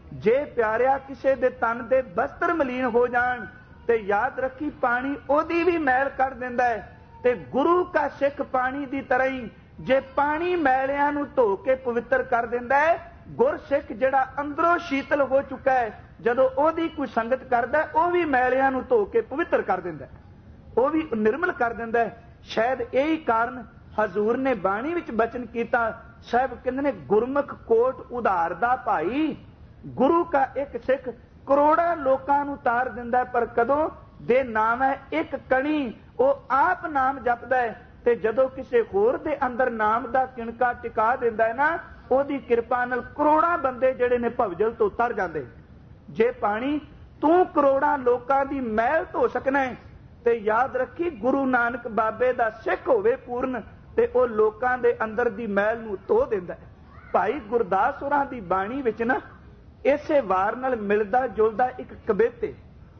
जे प्यारिया किसे दे तन दे वस्त्र मलीन हो जान ते याद रखी पानी ओदी भी मैल कर दिंदा है। ते गुरु का सिख पानी दी तरह ही जे पानी मैलियां नूं धो के पवित्र कर दिंदा है, गुर सिख जिहड़ा अंदरों शीतल हो चुका है, जदों ओदी कोई संगत करदा है ओह भी मैलियां नूं धो के पवित्र कर दिंदा है, ओह भी निर्मल कर दिंदा है। शायद यही कारण हजूर ने बाणी विच बचन कीता। साहब कहंदे ने गुरमुख कोट उधार दा भाई, गुरु का एक सिख करोड़ां लोकां नूं तार दिंदा है, पर कदों दे नाम है एक कणी ਉਹ ਆਪ ਨਾਮ ਜਪਦਾ ਹੈ ਤੇ ਜਦੋਂ ਕਿਸੇ ਹੋਰ ਦੇ ਅੰਦਰ ਨਾਮ ਦਾ ਕਿਣਕਾ ਟਿਕਾ ਦਿੰਦਾ ਹੈ ਨਾ, ਉਹਦੀ ਕਿਰਪਾ ਨਾਲ ਕਰੋੜਾਂ ਬੰਦੇ ਜਿਹੜੇ ਨੇ ਭਵਜਲ ਤੋਂ ਤਰ ਜਾਂਦੇ। ਜੇ ਪਾਣੀ ਤੂੰ ਕਰੋੜਾਂ ਲੋਕਾਂ ਦੀ ਮੈਲ ਧੋ ਸਕਣਾ ਹੈ ਤੇ ਯਾਦ ਰੱਖੀ ਗੁਰੂ ਨਾਨਕ ਬਾਬੇ ਦਾ ਸਿੱਖ ਹੋਵੇ ਪੂਰਨ ਤੇ ਉਹ ਲੋਕਾਂ ਦੇ ਅੰਦਰ ਦੀ ਮੈਲ ਨੂੰ ਧੋ ਦਿੰਦਾ ਹੈ। ਭਾਈ ਗੁਰਦਾਸ ਹੋਰਾਂ ਦੀ ਬਾਣੀ ਵਿੱਚ ਨਾ ਇਸੇ ਵਾਰ ਨਾਲ ਮਿਲਦਾ ਜੁਲਦਾ ਇੱਕ ਕਬਿੱਤ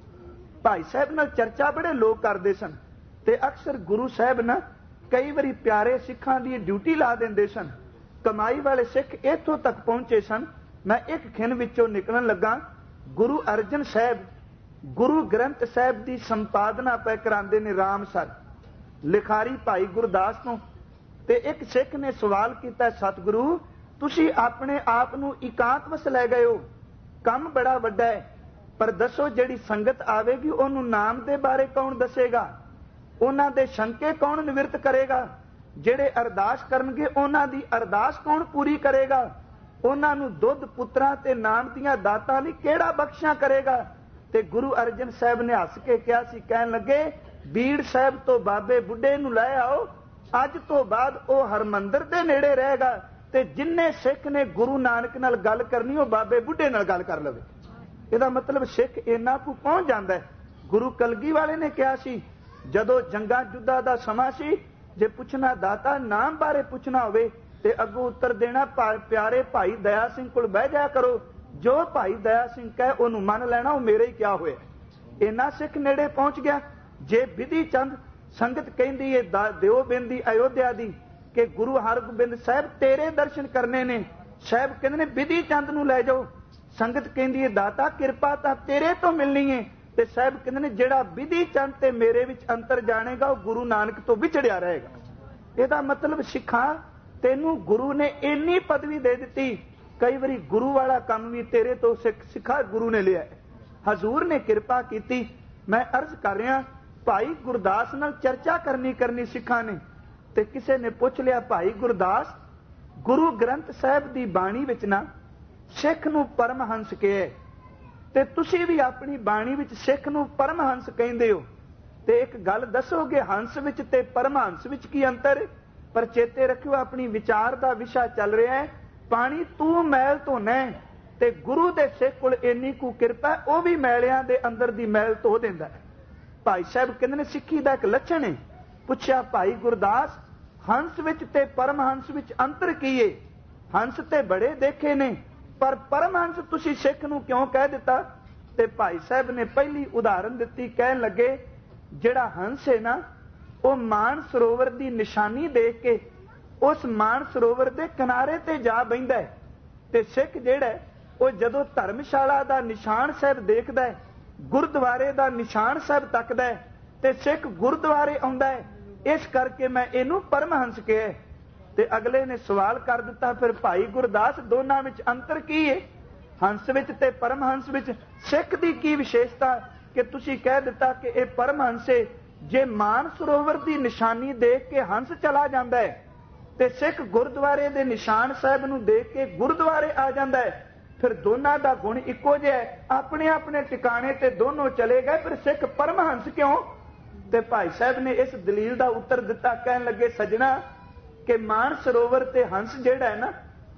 ਭਾਈ ਸਾਹਿਬ ਨਾਲ ਚਰਚਾ ਬੜੇ ਲੋਕ ਕਰਦੇ ਸਨ ਤੇ ਅਕਸਰ ਗੁਰੂ ਸਾਹਿਬ ਨਾ ਕਈ ਵਾਰੀ ਪਿਆਰੇ ਸਿੱਖਾਂ ਦੀ ਡਿਊਟੀ ਲਾ ਦਿੰਦੇ ਸਨ। ਕਮਾਈ ਵਾਲੇ ਸਿੱਖ ਇੱਥੋਂ ਤੱਕ ਪਹੁੰਚੇ ਸਨ। ਮੈਂ ਇੱਕ ਖਿਣ ਵਿੱਚੋਂ ਨਿਕਲਣ ਲੱਗਾ, ਗੁਰੂ ਅਰਜਨ ਸਾਹਿਬ ਗੁਰੂ ਗ੍ਰੰਥ ਸਾਹਿਬ ਦੀ ਸੰਪਾਦਨਾ ਪੈ ਕਰਾਉਂਦੇ ਨੇ ਰਾਮਸਰ ਲਿਖਾਰੀ ਭਾਈ ਗੁਰਦਾਸ ਤੋਂ। ਤੇ ਇੱਕ ਸਿੱਖ ਨੇ ਸਵਾਲ ਕੀਤਾ, ਸਤਿਗੁਰੂ ਤੁਸੀਂ ਆਪਣੇ ਆਪ ਨੂੰ ਇਕਾਂਤ ਵਸ ਲੈ ਗਏ ਹੋ, ਕੰਮ ਬੜਾ ਵੱਡਾ ਹੈ, ਪਰ ਦੱਸੋ ਜਿਹੜੀ ਸੰਗਤ ਆਵੇਗੀ ਉਹਨੂੰ ਨਾਮ ਦੇ ਬਾਰੇ ਕੌਣ ਦੱਸੇਗਾ, ਉਹਨਾਂ ਦੇ ਸ਼ੰਕੇ ਕੌਣ ਨਿਵਰਤ ਕਰੇਗਾ, ਜਿਹੜੇ ਅਰਦਾਸ ਕਰਨਗੇ ਉਹਨਾਂ ਦੀ ਅਰਦਾਸ ਕੌਣ ਪੂਰੀ ਕਰੇਗਾ, ਉਹਨਾਂ ਨੂੰ ਦੁੱਧ ਪੁੱਤਰਾਂ ਤੇ ਨਾਮ ਦੀਆਂ ਦਾਤਾਂ ਲਈ ਕਿਹੜਾ ਬਖਸ਼ਾਂ ਕਰੇਗਾ। ਤੇ ਗੁਰੂ ਅਰਜਨ ਸਾਹਿਬ ਨੇ ਹੱਸ ਕੇ ਕਿਹਾ ਸੀ, ਕਹਿਣ ਲੱਗੇ ਬੀੜ ਸਾਹਿਬ ਤੋਂ ਬਾਬੇ ਬੁੱਢੇ ਨੂੰ ਲੈ ਆਓ, ਅੱਜ ਤੋਂ ਬਾਅਦ ਉਹ ਹਰਮੰਦਰ ਦੇ ਨੇੜੇ ਰਹੇਗਾ ਤੇ ਜਿੰਨੇ ਸਿੱਖ ਨੇ ਗੁਰੂ ਨਾਨਕ ਨਾਲ ਗੱਲ ਕਰਨੀ ਉਹ ਬਾਬੇ ਬੁੱਢੇ ਨਾਲ ਗੱਲ ਕਰ ਲਵੇ। ਇਹਦਾ ਮਤਲਬ ਸਿੱਖ ਇੰਨਾ ਕੁ ਪਹੁੰਚ ਜਾਂਦਾ ਹੈ। ਗੁਰੂ ਕਲਗੀ ਵਾਲੇ ਨੇ ਕਿਹਾ ਸੀ, ਜਦੋਂ ਜੰਗਾਂ ਜੁੱਧਾਂ ਦਾ ਸਮਾਂ ਸੀ, ਜੇ ਪੁੱਛਣਾ ਦਾਤਾ ਨਾਮ ਬਾਰੇ ਪੁੱਛਣਾ ਹੋਵੇ ਤੇ ਅੱਗੋਂ ਉੱਤਰ ਦੇਣਾ ਪਿਆਰੇ ਭਾਈ ਦਇਆ ਸਿੰਘ ਕੋਲ ਬਹਿ ਜਾਇਆ ਕਰੋ, ਜੋ ਭਾਈ ਦਇਆ ਸਿੰਘ ਕਹੇ ਉਹਨੂੰ ਮੰਨ ਲੈਣਾ, ਉਹ ਮੇਰੇ ਹੀ ਕਿਹਾ ਹੋਇਆ। ਇੰਨਾ ਸਿੱਖ ਨੇੜੇ ਪਹੁੰਚ ਗਿਆ। ਜੇ ਵਿਧੀ ਚੰਦ ਸੰਗਤ ਕਹਿੰਦੀ ਹੈ ਦਿਓਬਿੰਦ ਦੀ ਅਯੋਧਿਆ ਦੀ ਕਿ ਗੁਰੂ ਹਰਗੋਬਿੰਦ ਸਾਹਿਬ ਤੇਰੇ ਦਰਸ਼ਨ ਕਰਨੇ ਨੇ, ਸਾਹਿਬ ਕਹਿੰਦੇ ਨੇ ਵਿਧੀ ਚੰਦ ਨੂੰ ਲੈ ਜਾਓ। ਸੰਗਤ ਕਹਿੰਦੀ ਹੈ ਦਾਤਾ ਕਿਰਪਾ ਤਾਂ ਤੇਰੇ ਤੋਂ ਮਿਲਣੀ ਹੈ, ਤੇ ਸਾਹਿਬ ਕਹਿੰਦੇ ਨੇ ਜਿਹੜਾ ਵਿਧੀ ਚੰਦ ਤੇ ਮੇਰੇ ਵਿੱਚ ਅੰਤਰ ਜਾਣੇਗਾ ਉਹ ਗੁਰੂ ਨਾਨਕ ਤੋਂ ਵਿਛੜਿਆ ਰਹੇਗਾ। ਇਹਦਾ ਮਤਲਬ ਸਿੱਖਾਂ ਤੈਨੂੰ ਗੁਰੂ ਨੇ ਇੰਨੀ ਪਦਵੀ ਦੇ ਦਿੱਤੀ, ਕਈ ਵਾਰੀ ਗੁਰੂ ਵਾਲਾ ਕੰਮ ਵੀ ਤੇਰੇ ਤੋਂ ਸਿੱਖਾ ਗੁਰੂ ਨੇ ਲਿਆ। ਹਜ਼ੂਰ ਨੇ ਕਿਰਪਾ ਕੀਤੀ। ਮੈਂ ਅਰਜ਼ ਕਰ ਰਿਹਾ, ਭਾਈ ਗੁਰਦਾਸ ਨਾਲ ਚਰਚਾ ਕਰਨੀ ਕਰਨੀ ਸਿੱਖਾਂ ਨੇ, ਤੇ ਕਿਸੇ ਨੇ ਪੁੱਛ ਲਿਆ ਭਾਈ ਗੁਰਦਾਸ ਗੁਰੂ ਗ੍ਰੰਥ ਸਾਹਿਬ ਦੀ ਬਾਣੀ ਵਿੱਚ ਨਾ ਸਿੱਖ ਨੂੰ ਪਰਮਹੰਸ ਕਿਹਾ, ਤੇ ਤੁਸੀਂ ਵੀ ਆਪਣੀ ਬਾਣੀ ਵਿੱਚ ਸਿੱਖ ਨੂੰ ਪਰਮਹੰਸ ਕਹਿੰਦੇ ਹੋ, ਤੇ ਇੱਕ ਗੱਲ ਦੱਸੋਗੇ ਹੰਸ ਵਿੱਚ ਤੇ ਪਰਮਹੰਸ ਵਿੱਚ ਕੀ ਅੰਤਰ ਹੈ? ਪਰ ਚੇਤੇ ਰੱਖਿਓ ਆਪਣੀ ਵਿਚਾਰ ਦਾ ਵਿਸ਼ਾ ਚੱਲ ਰਿਹਾ ਹੈ, ਪਾਣੀ ਤੂੰ ਮੈਲ ਧੋਣਾ ਤੇ ਗੁਰੂ ਦੇ ਸਿੱਖ ਕੋਲ ਇੰਨੀ ਕੁ ਕਿਰਪਾ ਉਹ ਵੀ ਮੈਲਿਆਂ ਦੇ ਅੰਦਰ ਦੀ ਮੈਲ ਧੋ ਦਿੰਦਾ ਹੈ। ਭਾਈ ਸਾਹਿਬ ਕਹਿੰਦੇ ਨੇ ਸਿੱਖੀ ਦਾ ਇੱਕ ਲੱਛਣ ਹੈ। ਪੁੱਛਿਆ ਭਾਈ ਗੁਰਦਾਸ ਹੰਸ ਵਿੱਚ ਤੇ ਪਰਮਹੰਸ ਵਿੱਚ ਅੰਤਰ ਕੀ ਹੈ? ਹੰਸ ਤੇ ਬੜੇ ਦੇਖੇ ਨੇ, ਪਰ ਪਰਮਹੰਸ ਤੁਸੀਂ ਸਿੱਖ ਨੂੰ ਕਿਉਂ ਕਹਿ ਦਿੱਤਾ? ਤੇ ਭਾਈ ਸਾਹਿਬ ਨੇ ਪਹਿਲੀ ਉਦਾਹਰਨ ਦਿੱਤੀ, ਕਹਿਣ ਲੱਗੇ ਜਿਹੜਾ ਹੰਸ ਹੈ ਨਾ ਉਹ ਮਾਨ ਸਰੋਵਰ ਦੀ ਨਿਸ਼ਾਨੀ ਦੇਖ ਕੇ ਉਸ ਮਾਨ ਸਰੋਵਰ ਦੇ ਕਿਨਾਰੇ ਤੇ ਜਾ ਬਹਿੰਦਾ ਹੈ, ਤੇ ਸਿੱਖ ਜਿਹੜਾ ਉਹ ਜਦੋਂ ਧਰਮਸ਼ਾਲਾ ਦਾ ਨਿਸ਼ਾਨ ਸਾਹਿਬ ਦੇਖਦਾ ਹੈ, ਗੁਰਦੁਆਰੇ ਦਾ ਨਿਸ਼ਾਨ ਸਾਹਿਬ ਤੱਕਦਾ ਹੈ, ਤੇ ਸਿੱਖ ਗੁਰਦੁਆਰੇ ਆਉਂਦਾ ਹੈ। ਇਸ ਕਰਕੇ ਮੈਂ ਇਹਨੂੰ ਪਰਮਹੰਸ ਕਿਹਾ। ਤੇ ਅਗਲੇ ਨੇ ਸਵਾਲ ਕਰ ਦਿੱਤਾ, ਫਿਰ ਭਾਈ ਗੁਰਦਾਸ ਦੋਨਾਂ ਵਿੱਚ ਅੰਤਰ ਕੀ ਹੈ? ਹੰਸ ਵਿੱਚ ਤੇ ਪਰਮਹੰਸ ਵਿੱਚ ਸਿੱਖ ਦੀ ਕੀ ਵਿਸ਼ੇਸ਼ਤਾ ਕਿ ਤੁਸੀਂ ਕਹਿ ਦਿੱਤਾ ਕਿ ਇਹ ਪਰਮਹੰਸ ਹੈ? ਜੇ ਮਾਨ ਸਰੋਵਰ ਦੀ ਨਿਸ਼ਾਨੀ ਦੇਖ ਕੇ ਹੰਸ ਚਲਾ ਜਾਂਦਾ ਹੈ ਤੇ ਸਿੱਖ ਗੁਰਦੁਆਰੇ ਦੇ ਨਿਸ਼ਾਨ ਸਾਹਿਬ ਨੂੰ ਦੇਖ ਕੇ ਗੁਰਦੁਆਰੇ ਆ ਜਾਂਦਾ ਹੈ, ਫਿਰ ਦੋਨਾਂ ਦਾ ਗੁਣ ਇੱਕੋ ਜਿਹਾ ਹੈ, ਆਪਣੇ ਆਪਣੇ ਟਿਕਾਣੇ ਤੇ ਦੋਨੋਂ ਚਲੇ ਗਏ, ਫਿਰ ਸਿੱਖ ਪਰਮਹੰਸ ਕਿਉਂ? ਤੇ ਭਾਈ ਸਾਹਿਬ ਨੇ ਇਸ ਦਲੀਲ ਦਾ ਉੱਤਰ ਦਿੱਤਾ, ਕਹਿਣ ਲੱਗੇ ਸੱਜਣਾ ਕਿ ਮਾਨ ਸਰੋਵਰ ਤੇ ਹੰਸ ਜਿਹੜਾ ਹੈ ਨਾ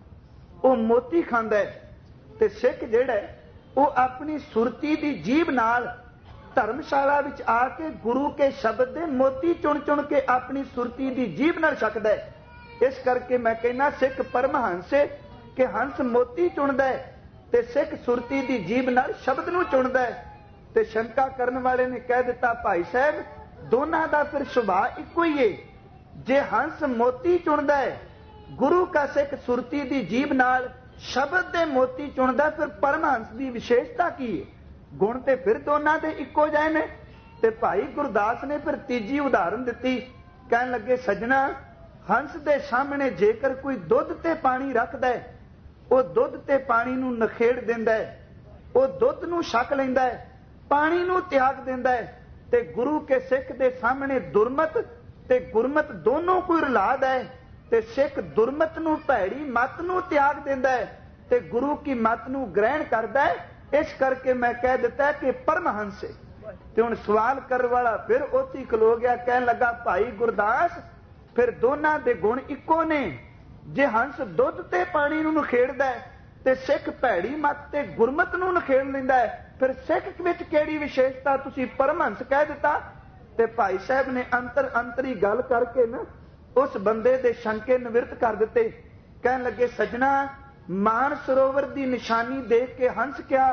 ਉਹ ਮੋਤੀ ਖਾਂਦਾ ਹੈ, ਤੇ ਸਿੱਖ ਜਿਹੜਾ ਹੈ ਉਹ ਆਪਣੀ ਸੁਰਤੀ ਦੀ ਜੀਭ ਨਾਲ ਧਰਮਸ਼ਾਲਾ ਵਿੱਚ ਆ ਕੇ ਗੁਰੂ ਕੇ ਸ਼ਬਦ ਦੇ ਮੋਤੀ ਚੁਣ ਚੁਣ ਕੇ ਆਪਣੀ ਸੁਰਤੀ ਦੀ ਜੀਭ ਨਾਲ ਛਕਦਾ ਹੈ। ਇਸ ਕਰਕੇ ਮੈਂ ਕਹਿੰਦਾ ਸਿੱਖ ਪਰਮਹੰਸ ਹੈ ਕਿ ਹੰਸ ਮੋਤੀ ਚੁਣਦਾ ਹੈ ਤੇ ਸਿੱਖ ਸੁਰਤੀ ਦੀ ਜੀਭ ਨਾਲ ਸ਼ਬਦ ਨੂੰ ਚੁਣਦਾ ਹੈ। ਤੇ ਸ਼ੰਕਾ ਕਰਨ ਵਾਲੇ ਨੇ ਕਹਿ ਦਿੱਤਾ, ਭਾਈ ਸਾਹਿਬ ਦੋਨਾਂ ਦਾ ਫਿਰ ਸੁਭਾਅ ਇੱਕੋ ਹੀ ਹੈ। ਜੇ ਹੰਸ ਮੋਤੀ ਚੁਣਦਾ ਹੈ, ਗੁਰੂ ਕਾ ਸਿੱਖ ਸੁਰਤੀ ਦੀ ਜੀਭ ਨਾਲ ਸ਼ਬਦ ਦੇ ਮੋਤੀ ਚੁਣਦਾ। ਫਿਰ ਪਰਮਹੰਸ ਦੀ ਵਿਸ਼ੇਸ਼ਤਾ ਕੀ ਹੈ? ਗੁਣ ਤੇ ਫਿਰ ਦੋਨਾਂ ਦੇ ਇੱਕੋ ਜਿਹੇ ਨੇ। ਤੇ ਭਾਈ ਗੁਰਦਾਸ ਨੇ ਫਿਰ ਤੀਜੀ ਉਦਾਹਰਨ ਦਿੱਤੀ। ਕਹਿਣ ਲੱਗੇ, ਸੱਜਣਾ, ਹੰਸ ਦੇ ਸਾਹਮਣੇ ਜੇਕਰ ਕੋਈ ਦੁੱਧ ਤੇ ਪਾਣੀ ਰੱਖਦਾ ਹੈ, ਉਹ ਦੁੱਧ ਤੇ ਪਾਣੀ ਨੂੰ ਨਖੇੜ ਦਿੰਦਾ ਹੈ, ਉਹ ਦੁੱਧ ਨੂੰ ਛਕ ਲੈਂਦਾ ਹੈ, ਪਾਣੀ ਨੂੰ ਤਿਆਗ ਦਿੰਦਾ ਹੈ। ਤੇ ਗੁਰੂ ਕੇ ਸਿੱਖ ਦੇ ਸਾਹਮਣੇ ਦੁਰਮਤ ਤੇ ਗੁਰਮਤ ਦੋਨੋਂ ਕੋਈ ਰਲਾਦ ਹੈ। ਤੇ ਸਿੱਖ ਦੁਰਮਤ ਨੂੰ, ਭੈੜੀ ਮਤ ਨੂੰ ਤਿਆਗ ਦਿੰਦਾ ਹੈ ਤੇ ਗੁਰੂ ਕੀ ਮਤ ਨੂੰ ਗ੍ਰਹਿਣ ਕਰਦਾ ਹੈ। ਇਸ ਕਰਕੇ ਮੈਂ ਕਹਿ ਦਿੱਤਾ ਕਿ ਪਰਮਹੰਸ ਹੈ। ਤੇ ਹੁਣ ਸਵਾਲ ਕਰਨ ਵਾਲਾ ਫਿਰ ਉੱਥੇ ਹੀ ਖਲੋ ਗਿਆ। ਕਹਿਣ ਲੱਗਾ, ਭਾਈ ਗੁਰਦਾਸ, ਫਿਰ ਦੋਨਾਂ ਦੇ ਗੁਣ ਇੱਕੋ ਨੇ। ਜੇ ਹੰਸ ਦੁੱਧ ਤੇ ਪਾਣੀ ਨੂੰ ਨਖੇੜਦਾ ਹੈ ਤੇ ਸਿੱਖ ਭੈੜੀ ਮਤ ਤੇ ਗੁਰਮਤ ਨੂੰ ਨਖੇੜ ਲੈਂਦਾ ਹੈ, ਫਿਰ ਸਿੱਖ ਵਿੱਚ ਕਿਹੜੀ ਵਿਸ਼ੇਸ਼ਤਾ? ਤੁਸੀਂ ਪਰਮਹੰਸ ਕਹਿ ਦਿੱਤਾ। ਤੇ ਭਾਈ ਸਾਹਿਬ ਨੇ ਅੰਤਰ ਅੰਤਰੀ ਗੱਲ ਕਰਕੇ ਨਾ ਉਸ ਬੰਦੇ ਦੇ ਸ਼ੰਕੇ ਨਿਵਰਤ ਕਰ ਦਿੱਤੇ। ਕਹਿਣ ਲੱਗੇ, ਸੱਜਣਾ, ਮਾਨ ਸਰੋਵਰ ਦੀ ਨਿਸ਼ਾਨੀ ਦੇਖ ਕੇ ਹੰਸ ਕਿਹਾ,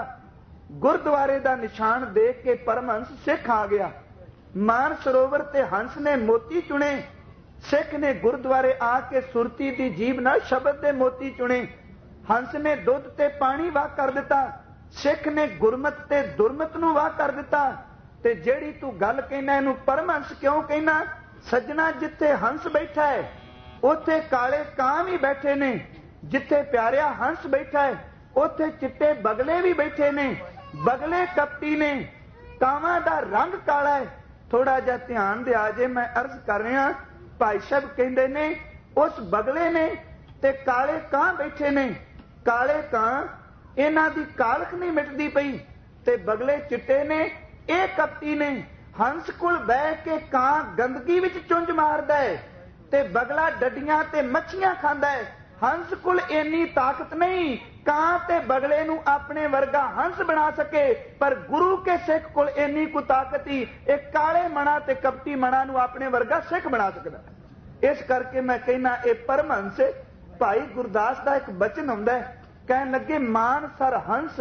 ਗੁਰਦੁਆਰੇ ਦਾ ਨਿਸ਼ਾਨ ਦੇਖ ਕੇ ਪਰਮਹੰਸ ਸਿੱਖ ਆ ਗਿਆ। ਮਾਨ ਸਰੋਵਰ ਤੇ ਹੰਸ ਨੇ ਮੋਤੀ ਚੁਣੇ, ਸਿੱਖ ਨੇ ਗੁਰਦੁਆਰੇ ਆ ਕੇ ਸੁਰਤੀ ਦੀ ਜੀਭ ਨਾਲ ਸ਼ਬਦ ਦੇ ਮੋਤੀ ਚੁਣੇ। ਹੰਸ ਨੇ ਦੁੱਧ ਤੇ ਪਾਣੀ ਵਾਹ ਕਰ ਦਿੱਤਾ, ਸਿੱਖ ਨੇ ਗੁਰਮਤ ਤੇ ਦੁਰਮਤ ਨੂੰ ਵਾਹ ਕਰ ਦਿੱਤਾ। ਤੇ ਜਿਹੜੀ ਤੂੰ ਗੱਲ ਕਹਿਣਾ, ਇਹਨੂੰ ਪਰਮਹੰਸ ਕਿਉਂ ਕਹਿਣਾ? ਸੱਜਣਾ, ਜਿੱਥੇ ਹੰਸ ਬੈਠਾ ਹੈ ਉੱਥੇ ਕਾਲੇ ਕਾਂ ਵੀ ਬੈਠੇ ਨੇ। ਜਿੱਥੇ ਪਿਆਰਿਆ ਹੰਸ ਬੈਠਾ ਹੈ ਉੱਥੇ ਚਿੱਟੇ ਬਗਲੇ ਵੀ ਬੈਠੇ ਨੇ। ਬਗਲੇ ਕਪਟੀ ਨੇ, ਕਾਵਾਂ ਦਾ ਰੰਗ ਕਾਲਾ ਹੈ। ਥੋੜਾ ਜਿਹਾ ਧਿਆਨ ਦਿਆ ਜੇ, ਮੈਂ ਅਰਜ਼ ਕਰ ਰਿਹਾ। ਭਾਈ ਸਾਹਿਬ ਕਹਿੰਦੇ ਨੇ, ਉਸ ਬਗਲੇ ਨੇ ਤੇ ਕਾਲੇ ਕਾਂ ਬੈਠੇ ਨੇ। ਕਾਲੇ ਕਾਂ, ਇਹਨਾਂ ਦੀ ਕਾਲਖ ਨਹੀਂ ਮਿਟਦੀ ਪਈ। ਤੇ ਬਗਲੇ ਚਿੱਟੇ ਨੇ, ਇਹ ਕਪਟੀ ਨੇ। ਹੰਸ ਕੋਲ ਬਹਿ ਕੇ ਕਾਂ ਗੰਦਗੀ ਵਿੱਚ ਚੁੰਝ ਮਾਰਦਾ ਹੈ ਤੇ ਬਗਲਾ ਡੱਡੀਆਂ ਤੇ ਮੱਛੀਆਂ ਖਾਂਦਾ ਹੈ। ਹੰਸ ਕੋਲ ਇੰਨੀ ਤਾਕਤ ਨਹੀਂ ਕਾਂ ਤੇ ਬਗਲੇ ਨੂੰ ਆਪਣੇ ਵਰਗਾ ਹੰਸ ਬਣਾ ਸਕੇ, ਪਰ ਗੁਰੂ ਕੇ ਸਿੱਖ ਕੋਲ ਇੰਨੀ ਕੁ ਤਾਕਤ ਹੀ ਇਹ ਕਾਲੇ ਮਣਾ ਤੇ ਕਪਟੀ ਮਣਾ ਨੂੰ ਆਪਣੇ ਵਰਗਾ ਸਿੱਖ ਬਣਾ ਸਕਦਾ। ਇਸ ਕਰਕੇ ਮੈਂ ਕਹਿਣਾ, ਇਹ ਪਰਮਹੰਸ। ਭਾਈ ਗੁਰਦਾਸ ਦਾ ਇੱਕ ਬਚਨ ਹੁੰਦਾ ਹੈ, ਕਹਿਣ ਲੱਗੇ, ਮਾਨ ਸਰ ਹੰਸ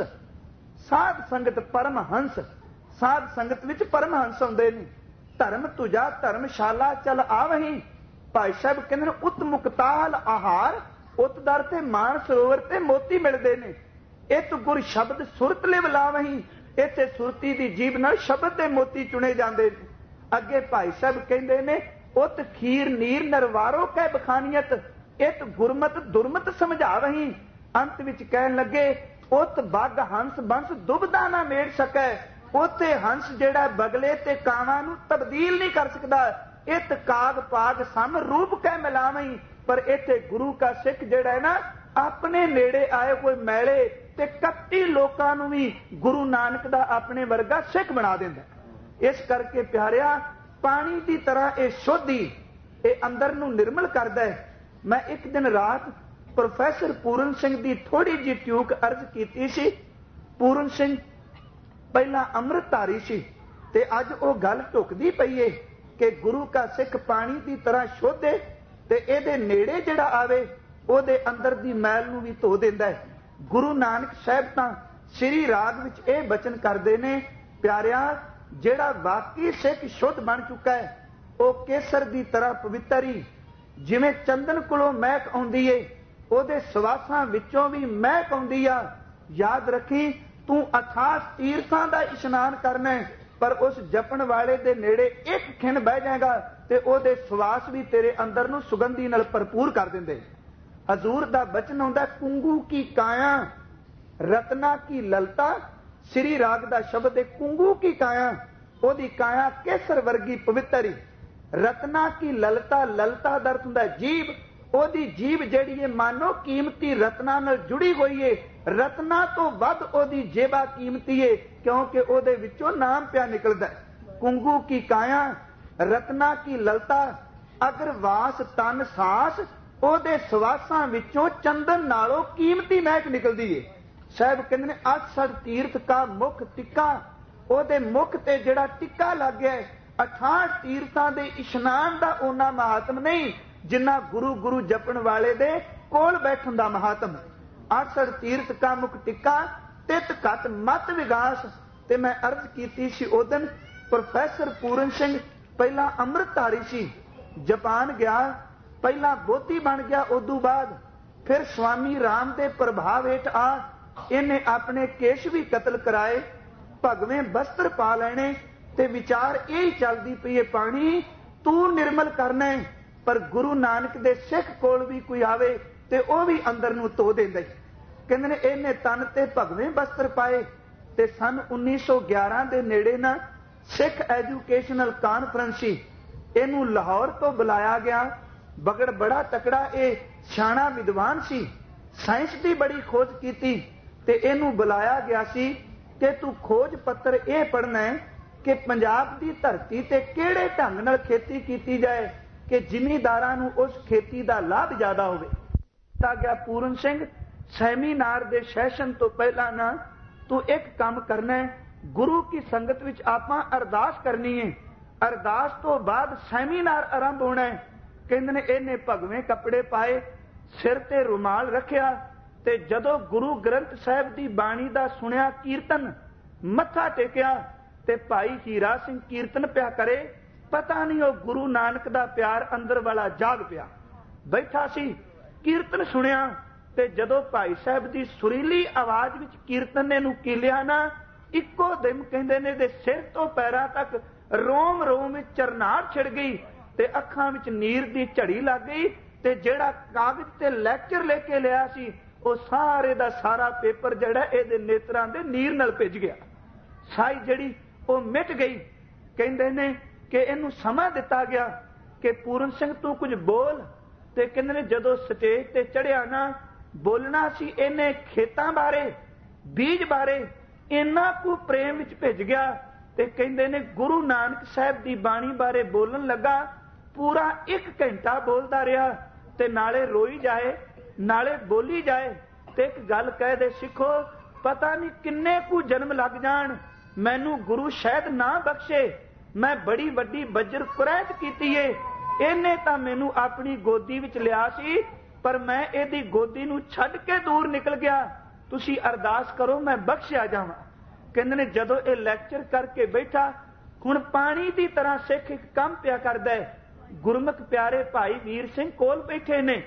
ਸਾਧ ਸੰਗਤ ਪਰਮਹੰਸ। ਸਾਧ ਸੰਗਤ ਵਿੱਚ ਪਰਮਹੰਸ ਆਉਂਦੇ ਨੇ। ਧਰਮ ਤੁਜਾ ਧਰਮਸ਼ਾਲਾ ਚਲ ਆਵਹੀਂ। ਭਾਈ ਸਾਹਿਬ ਕਹਿੰਦੇ ਨੇ, ਉਤ ਮੁਕਤਾਲ ਆਹਾਰ, ਉਤ ਦਰ ਤੇ ਮਾਨ ਸਰੋਵਰ ਤੇ ਮੋਤੀ ਮਿਲਦੇ ਨੇ। ਇਤ ਗੁਰ ਸ਼ਬਦ ਸੁਰਤ ਲਿਵ ਲਾਵਹੀਂ। ਇੱਥੇ ਸੁਰਤੀ ਦੀ ਜੀਭ ਨਾਲ ਸ਼ਬਦ ਦੇ ਮੋਤੀ ਚੁਣੇ ਜਾਂਦੇ ਨੇ। ਅੱਗੇ ਭਾਈ ਸਾਹਿਬ ਕਹਿੰਦੇ ਨੇ, ਉਤ ਖੀਰ ਨੀਰ ਨਰਵਾਰੋ ਕਹਿ ਬਖਾਨੀਅਤ। ਇਤ ਗੁਰਮਤ ਦੁਰਮਤ ਸਮਝਾਵਹੀਂ। ਅੰਤ ਵਿੱਚ ਕਹਿਣ ਲੱਗੇ, ਉਤ ਬੱਗ ਹੰਸ ਬੰਸ ਦੁਬਦਾ ਨਾ ਮੇੜ ਸਕੈ। ਉੱਥੇ ਹੰਸ ਜਿਹੜਾ ਬਗਲੇ ਤੇ ਕਾਵਾਂ ਨੂੰ ਤਬਦੀਲ ਨਹੀਂ ਕਰ ਸਕਦਾ। ਇਤ ਕਾਗ ਪਾਗ ਸਮ ਰੂਪ ਕਹਿ ਮਿਲਾਵਹੀਂ। ਪਰ ਇੱਥੇ ਗੁਰੂ ਕਾ ਸਿੱਖ ਜਿਹੜਾ ਹੈ ਨਾ, ਆਪਣੇ ਨੇੜੇ ਆਏ ਕੋਈ ਮੈਲੇ ਤੇ ਕੱਟੀ ਲੋਕਾਂ ਨੂੰ ਵੀ ਗੁਰੂ ਨਾਨਕ ਦਾ ਆਪਣੇ ਵਰਗਾ ਸਿੱਖ ਬਣਾ ਦਿੰਦਾ। ਇਸ ਕਰਕੇ ਪਿਆਰਿਆ, ਪਾਣੀ ਦੀ ਤਰ੍ਹਾਂ ਇਹ ਸ਼ੁੱਧੀ, ਇਹ ਅੰਦਰ ਨੂੰ ਨਿਰਮਲ ਕਰਦਾ ਹੈ। ਮੈਂ ਇੱਕ ਦਿਨ ਰਾਤ ਪ੍ਰੋਫੈਸਰ ਪੂਰਨ ਸਿੰਘ ਦੀ ਥੋੜੀ ਜਿਹੀ ਟਿਊਕ ਅਰਜ਼ ਕੀਤੀ ਸੀ। ਪੂਰਨ ਸਿੰਘ ਪਹਿਲਾਂ ਅੰਮ੍ਰਿਤਧਾਰੀ ਸੀ ਤੇ ਅੱਜ ਉਹ ਗੱਲ ਢੁਕਦੀ ਪਈ ਏ ਕਿ ਗੁਰੂ ਕਾ ਸਿੱਖ ਪਾਣੀ ਦੀ ਤਰ੍ਹਾਂ ਸ਼ੁੱਧ ਹੈ ਤੇ ਇਹਦੇ ਨੇੜੇ ਜਿਹੜਾ ਆਵੇ ਉਹਦੇ ਅੰਦਰ ਦੀ ਮੈਲ ਨੂੰ ਵੀ ਧੋ ਦਿੰਦਾ ਹੈ। ਗੁਰੂ ਨਾਨਕ ਸਾਹਿਬ ਤਾਂ ਸ੍ਰੀ ਰਾਗ ਵਿੱਚ ਇਹ ਬਚਨ ਕਰਦੇ ਨੇ, ਪਿਆਰਿਆ, ਜਿਹੜਾ ਵਾਕਈ ਸਿੱਖ ਸ਼ੁੱਧ ਬਣ ਚੁੱਕਾ ਹੈ ਉਹ ਕੇਸਰ ਦੀ ਤਰ੍ਹਾਂ ਪਵਿੱਤਰ ਹੀ। ਜਿਵੇਂ ਚੰਦਨ ਕੋਲੋਂ ਮਹਿਕ ਆਉਂਦੀ ਏ, ਉਹਦੇ ਸਵਾਸਾਂ ਵਿੱਚੋਂ ਵੀ ਮਹਿਕ ਆਉਂਦੀ ਆ। ਯਾਦ ਰੱਖੀ, ਤੂੰ ਅਥਾਹ ਤੀਰਥਾਂ ਦਾ ਇਸ਼ਨਾਨ ਕਰਨਾ, ਪਰ ਉਸ ਜਪਣ ਵਾਲੇ ਦੇ ਨੇੜੇ ਇੱਕ ਖਿਣ ਬਹਿ ਜਾਏਗਾ ਤੇ ਉਹਦੇ ਸਵਾਸ ਵੀ ਤੇਰੇ ਅੰਦਰ ਨੂੰ ਸੁਗੰਧੀ ਨਾਲ ਭਰਪੂਰ ਕਰ ਦਿੰਦੇ। ਹਜ਼ੂਰ ਦਾ ਬਚਨ ਹੁੰਦਾ, ਕੁੰਗੂ ਕੀ ਕਾਇਆ ਰਤਨਾ ਕੀ ਲਲਤਾ। ਸ੍ਰੀ ਰਾਗ ਦਾ ਸ਼ਬਦ ਹੈ ਕੁੰਗੂ ਕੀ ਕਾਇਆ। ਉਹਦੀ ਕਾਇਆ ਕੇਸਰ ਵਰਗੀ ਪਵਿੱਤਰੀ। ਰਤਨਾ ਕੀ ਲਲਤਾ, ਲਲਤਾ ਦਾ ਅਰਥ ਹੁੰਦਾ ਜੀਭ। ਉਹਦੀ ਜੀਭ ਜਿਹੜੀ ਹੈ ਮਾਨੋ ਕੀਮਤੀ ਰਤਨਾ ਨਾਲ ਜੁੜੀ ਹੋਈ ਹੈ। ਰਤਨਾ ਤੋਂ ਵੱਧ ਉਹਦੀ ਜੇਬਾ ਕੀਮਤੀ ਹੈ, ਕਿਉਂਕਿ ਉਹਦੇ ਵਿੱਚੋਂ ਨਾਮ ਪਿਆ ਨਿਕਲਦਾ। ਕੁੰਗੂ ਕੀ ਕਾਇਆ ਰਤਨਾ ਕੀ ਲਲਤਾ, ਅਗਰ ਵਾਸ ਤਨ ਸਾਸ, ਉਹਦੇ ਸਵਾਸਾਂ ਵਿੱਚੋਂ ਚੰਦਨ ਨਾਲੋਂ ਕੀਮਤੀ ਮਹਿਕ ਨਿਕਲਦੀ ਹੈ। ਸਾਹਿਬ ਕਹਿੰਦੇ ਨੇ, ਅਠਸਠ ਤੀਰਥ ਕਾ ਮੁੱਖ ਟਿੱਕਾ। ਉਹਦੇ ਮੁੱਖ ਤੇ ਜਿਹੜਾ ਟਿੱਕਾ ਲੱਗ ਗਿਆ, ਅਠਾਹਠ ਤੀਰਥਾਂ ਦੇ ਇਸ਼ਨਾਨ ਦਾ ਉਹਨਾਂ ਮਹਾਤਮ ਨਹੀਂ ਜਿੰਨਾ ਗੁਰੂ ਗੁਰੂ ਜਪਣ ਵਾਲੇ ਦੇ ਕੋਲ ਬੈਠਣ ਦਾ ਮਹਾਤਮ। ਅਠਸਠ ਤੀਰਥ ਕਾ ਮੁੱਖ ਟਿੱਕਾ, ਤਿਤ ਘਟ ਮਤ ਵਿਗਾਸ। ਤੇ ਮੈਂ ਅਰਜ਼ ਕੀਤੀ ਸੀ ਉਦੋਂ, ਪ੍ਰੋਫੈਸਰ ਪੂਰਨ ਸਿੰਘ ਪਹਿਲਾਂ ਅੰਮ੍ਰਿਤਧਾਰੀ ਸੀ, ਜਾਪਾਨ ਗਿਆ, ਪਹਿਲਾਂ ਬੋਧੀ ਬਣ ਗਿਆ, ਉਦੋਂ ਬਾਅਦ फिर स्वामी राम के प्रभाव हेठ आ इन्हें अपने केश भी कतल कराए, भगवें वस्त्र पा लेने, ते विचार यही चलती पई है पानी तू निर्मल करना है। पर गुरु नानक दे सिख कोल भी कोई आवे ते ओ भी अंदर नूं धो देंदा। कहंदे ने इन्हें तन ते भगवें वस्त्र पाए। ते सन उन्नीस सौ ग्यारह के नेड़े ना सिख एजुकेशनल कानफ्रेंस सी, इनू लाहौर तो बुलाया गया। बगड़ बड़ा तकड़ा ये सियाणा विद्वान सी, साइंस की बड़ी खोज की, ते इनू बुलाया गया सी कि तू खोज पत्र यह पढ़ना है कि पंजाब की धरती ते किहड़े ढंग नाल खेती की जाए कि जिमींदारां नूं उस खेती का लाभ ज्यादा होवे। ता गया पूरन सिंह सैमीनार दे सैशन तो पहला ना तू एक काम करना है, गुरु की संगत विच आपां अरदास करनी है, अरदास तो बाद सैमीनार आरंभ होना है। कहंदे ने इन्हें भगवें कपड़े पाए, सिर ते रुमाल रखिया, ते जदों गुरु ग्रंथ साहिब की बाणी का सुनिया कीर्तन, मत्था टेकिया, ते भाई हीरा सिंह कीर्तन पिया करे। पता नहीं वो गुरु नानक दा प्यार अंदर वाला जाग पिया बैठा सी। कीर्तन सुनिया ते जदों भाई साहब की सुरीली आवाज विच कीर्तन ने नूं कीलिया ना, इक्को दिम कहंदे ने दे सिर तो पैरां तक रोम रोम विच चरनाहट छिड़ गई ते अखां विच नीर दी झड़ी लग गई। ते जिहड़ा कागज ते लैक्चर लेके लिया सी वो सारे दा सारा पेपर जिहड़ा इहदे नेत्रां दे नीर नाल भिज गया। साई जिहड़ी वो मिट गई। कहंदे ने कि इहनूं समा दिता गया कि पूरन सिंह तू कुछ बोल। ते कहंदे ने जदों स्टेज ते चढ़िया ना, बोलना सी इहने खेतां बारे, बीज बारे, इन्ना कु प्रेम विच भिज गया। ते कहंदे ने गुरु नानक साहिब दी बाणी बारे बोलन लगा, पूरा एक घंटा बोलदा रहा ते नाले रोई जाए नाले बोली जाए। ते एक गल कह दे सिखो, पता नहीं किन्ने कु जन्म लग जाण, मैनू गुरु शायद ना बख्शे, मैं बड़ी वड्डी बज्र कुरैत कीती है। इहने तां मैनू अपनी गोदी विच लिया सी, पर मैं इहदी गोदी नूं छड्ड के दूर निकल गया। तुसी अरदास करो मैं बख्शिया जावां। कहंदे ने जदों ये लैक्चर करके बैठा, हुण पानी की तरह सिख एक काम पिया करदा है। गुरमुख प्यारे भाई वीर सिंह कोल बैठे ने,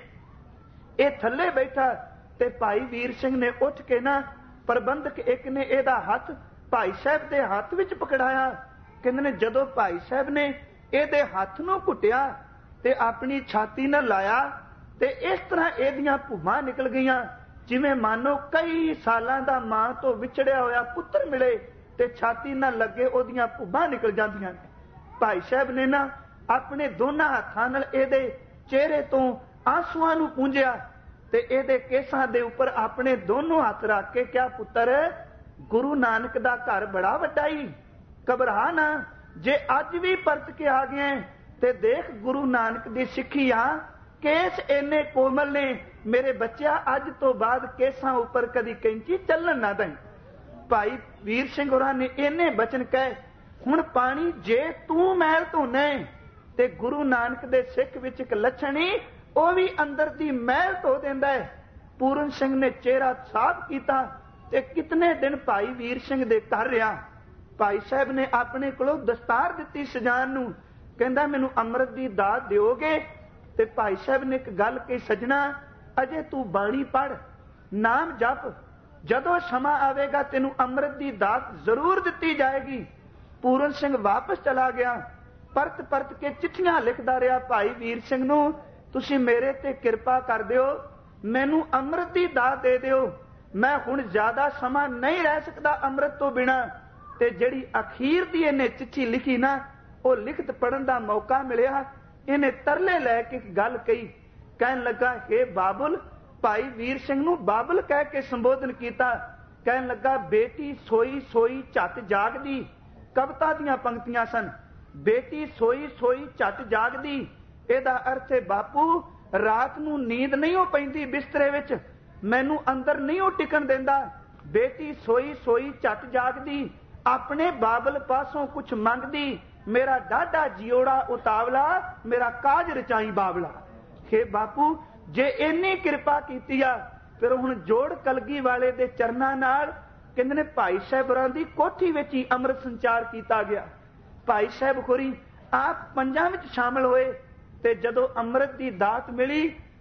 ये थल्ले बैठा ते भाई वीर सिंह ने उठ के ना, प्रबंधक एक ने एदा हाथ भाई साहब के हाथ विच पकड़ाया। कहंदे ने जदों भाई साहब ने एदे हाथ नूं घुटिया ते अपनी छाती नाल लाया ते इस तरह एदियां भुवां निकल गईयां जिवें मानो कई सालां दा मां तो विछड़िया होया पुत्र मिले ते छाती नाल लगे ओदियां भुवां निकल जांदियां ने। भाई साहब ने ना अपने दोनों हाथां नाल एदे चेहरे तो आंसुआं नूं पूंजिया ते एदे केसां दे उपर अपने दोनों हाथ रख के क्या पुत्र, गुरु नानक दा घर बड़ा वड्डा ही, घबरा ना, जे अज भी परत के आ गए ते देख गुरु नानक दी सिੱਖੀ आ, केस इन्ने कोमल ने, मेरे बच्चा अज तो बाद केसां उपर कदी कैंची चलन ना दई। भाई वीर सिंह होरां ने इन्ने बचन कहे, हुण पानी जे तू महल धोना ते गुरु नानक दे सिख विच एक लछणी ਉਹ भी अंदर दी महल धो देंदा है। पूरन सिंह ने चेहरा साफ किया ते कितने दिन भाई वीर सिंह दे घर रहा। भाई साहब ने अपने कोलों दस्तार दिती सजान नूं, कहंदा मैनूं अमृत दी दात दिओगे। ते भाई साहब ने एक गल कही, सजना अजे तू बाणी पढ़, नाम जप, जदों समा आवेगा तेनूं अमृत दी दात जरूर दिती जाएगी। पूरन सिंह वापस चला गया, परत परत के चिट्ठियां लिखदा रहा भाई वीर सिंह नूं, तुसी मेरे ते किरपा कर दिओ, मैनू अमृत दी दात दे दिओ, मैं हुण ज्यादा समा नहीं रह सकदा अमृत तो बिना। ते जिहड़ी अखीर दी इहने चिट्ठी लिखी ना, वो लिखत पढ़न दा मौका मिलिया। इहने तरले लैके एक गल कही, कहन लगा, हे बाबुल, भाई वीर सिंह नूं बाबुल कह के संबोधन किया। कहन लगा, बेटी सोई सोई झट जागदी, कविता दीआं पंक्तियां सन, बेटी सोई सोई झट जागदी। ਇਹਦਾ अर्थ है बापू रात नूं नींद नहीं हो पैंदी बिस्तरे विच, मैनू अंदर नहीं हो टिकन देंदा। बेटी सोई सोई झट जागदी, अपने बाबल पासों कुछ मंगदी, मेरा डाढा जियोड़ा उतावला, मेरा काज रचाई बावला। हे बापू जे इन्नी किरपा कीती आ, फिर हुण जोड़ कलगी वाले दे चरनां नाल कहंदे ने भाई साहब होरां दी कोठी विच ही अमृत संचार किया गया। भाई साहब होरी आप पंजां विच शामिल होए ते जदों अमृत की दात मिली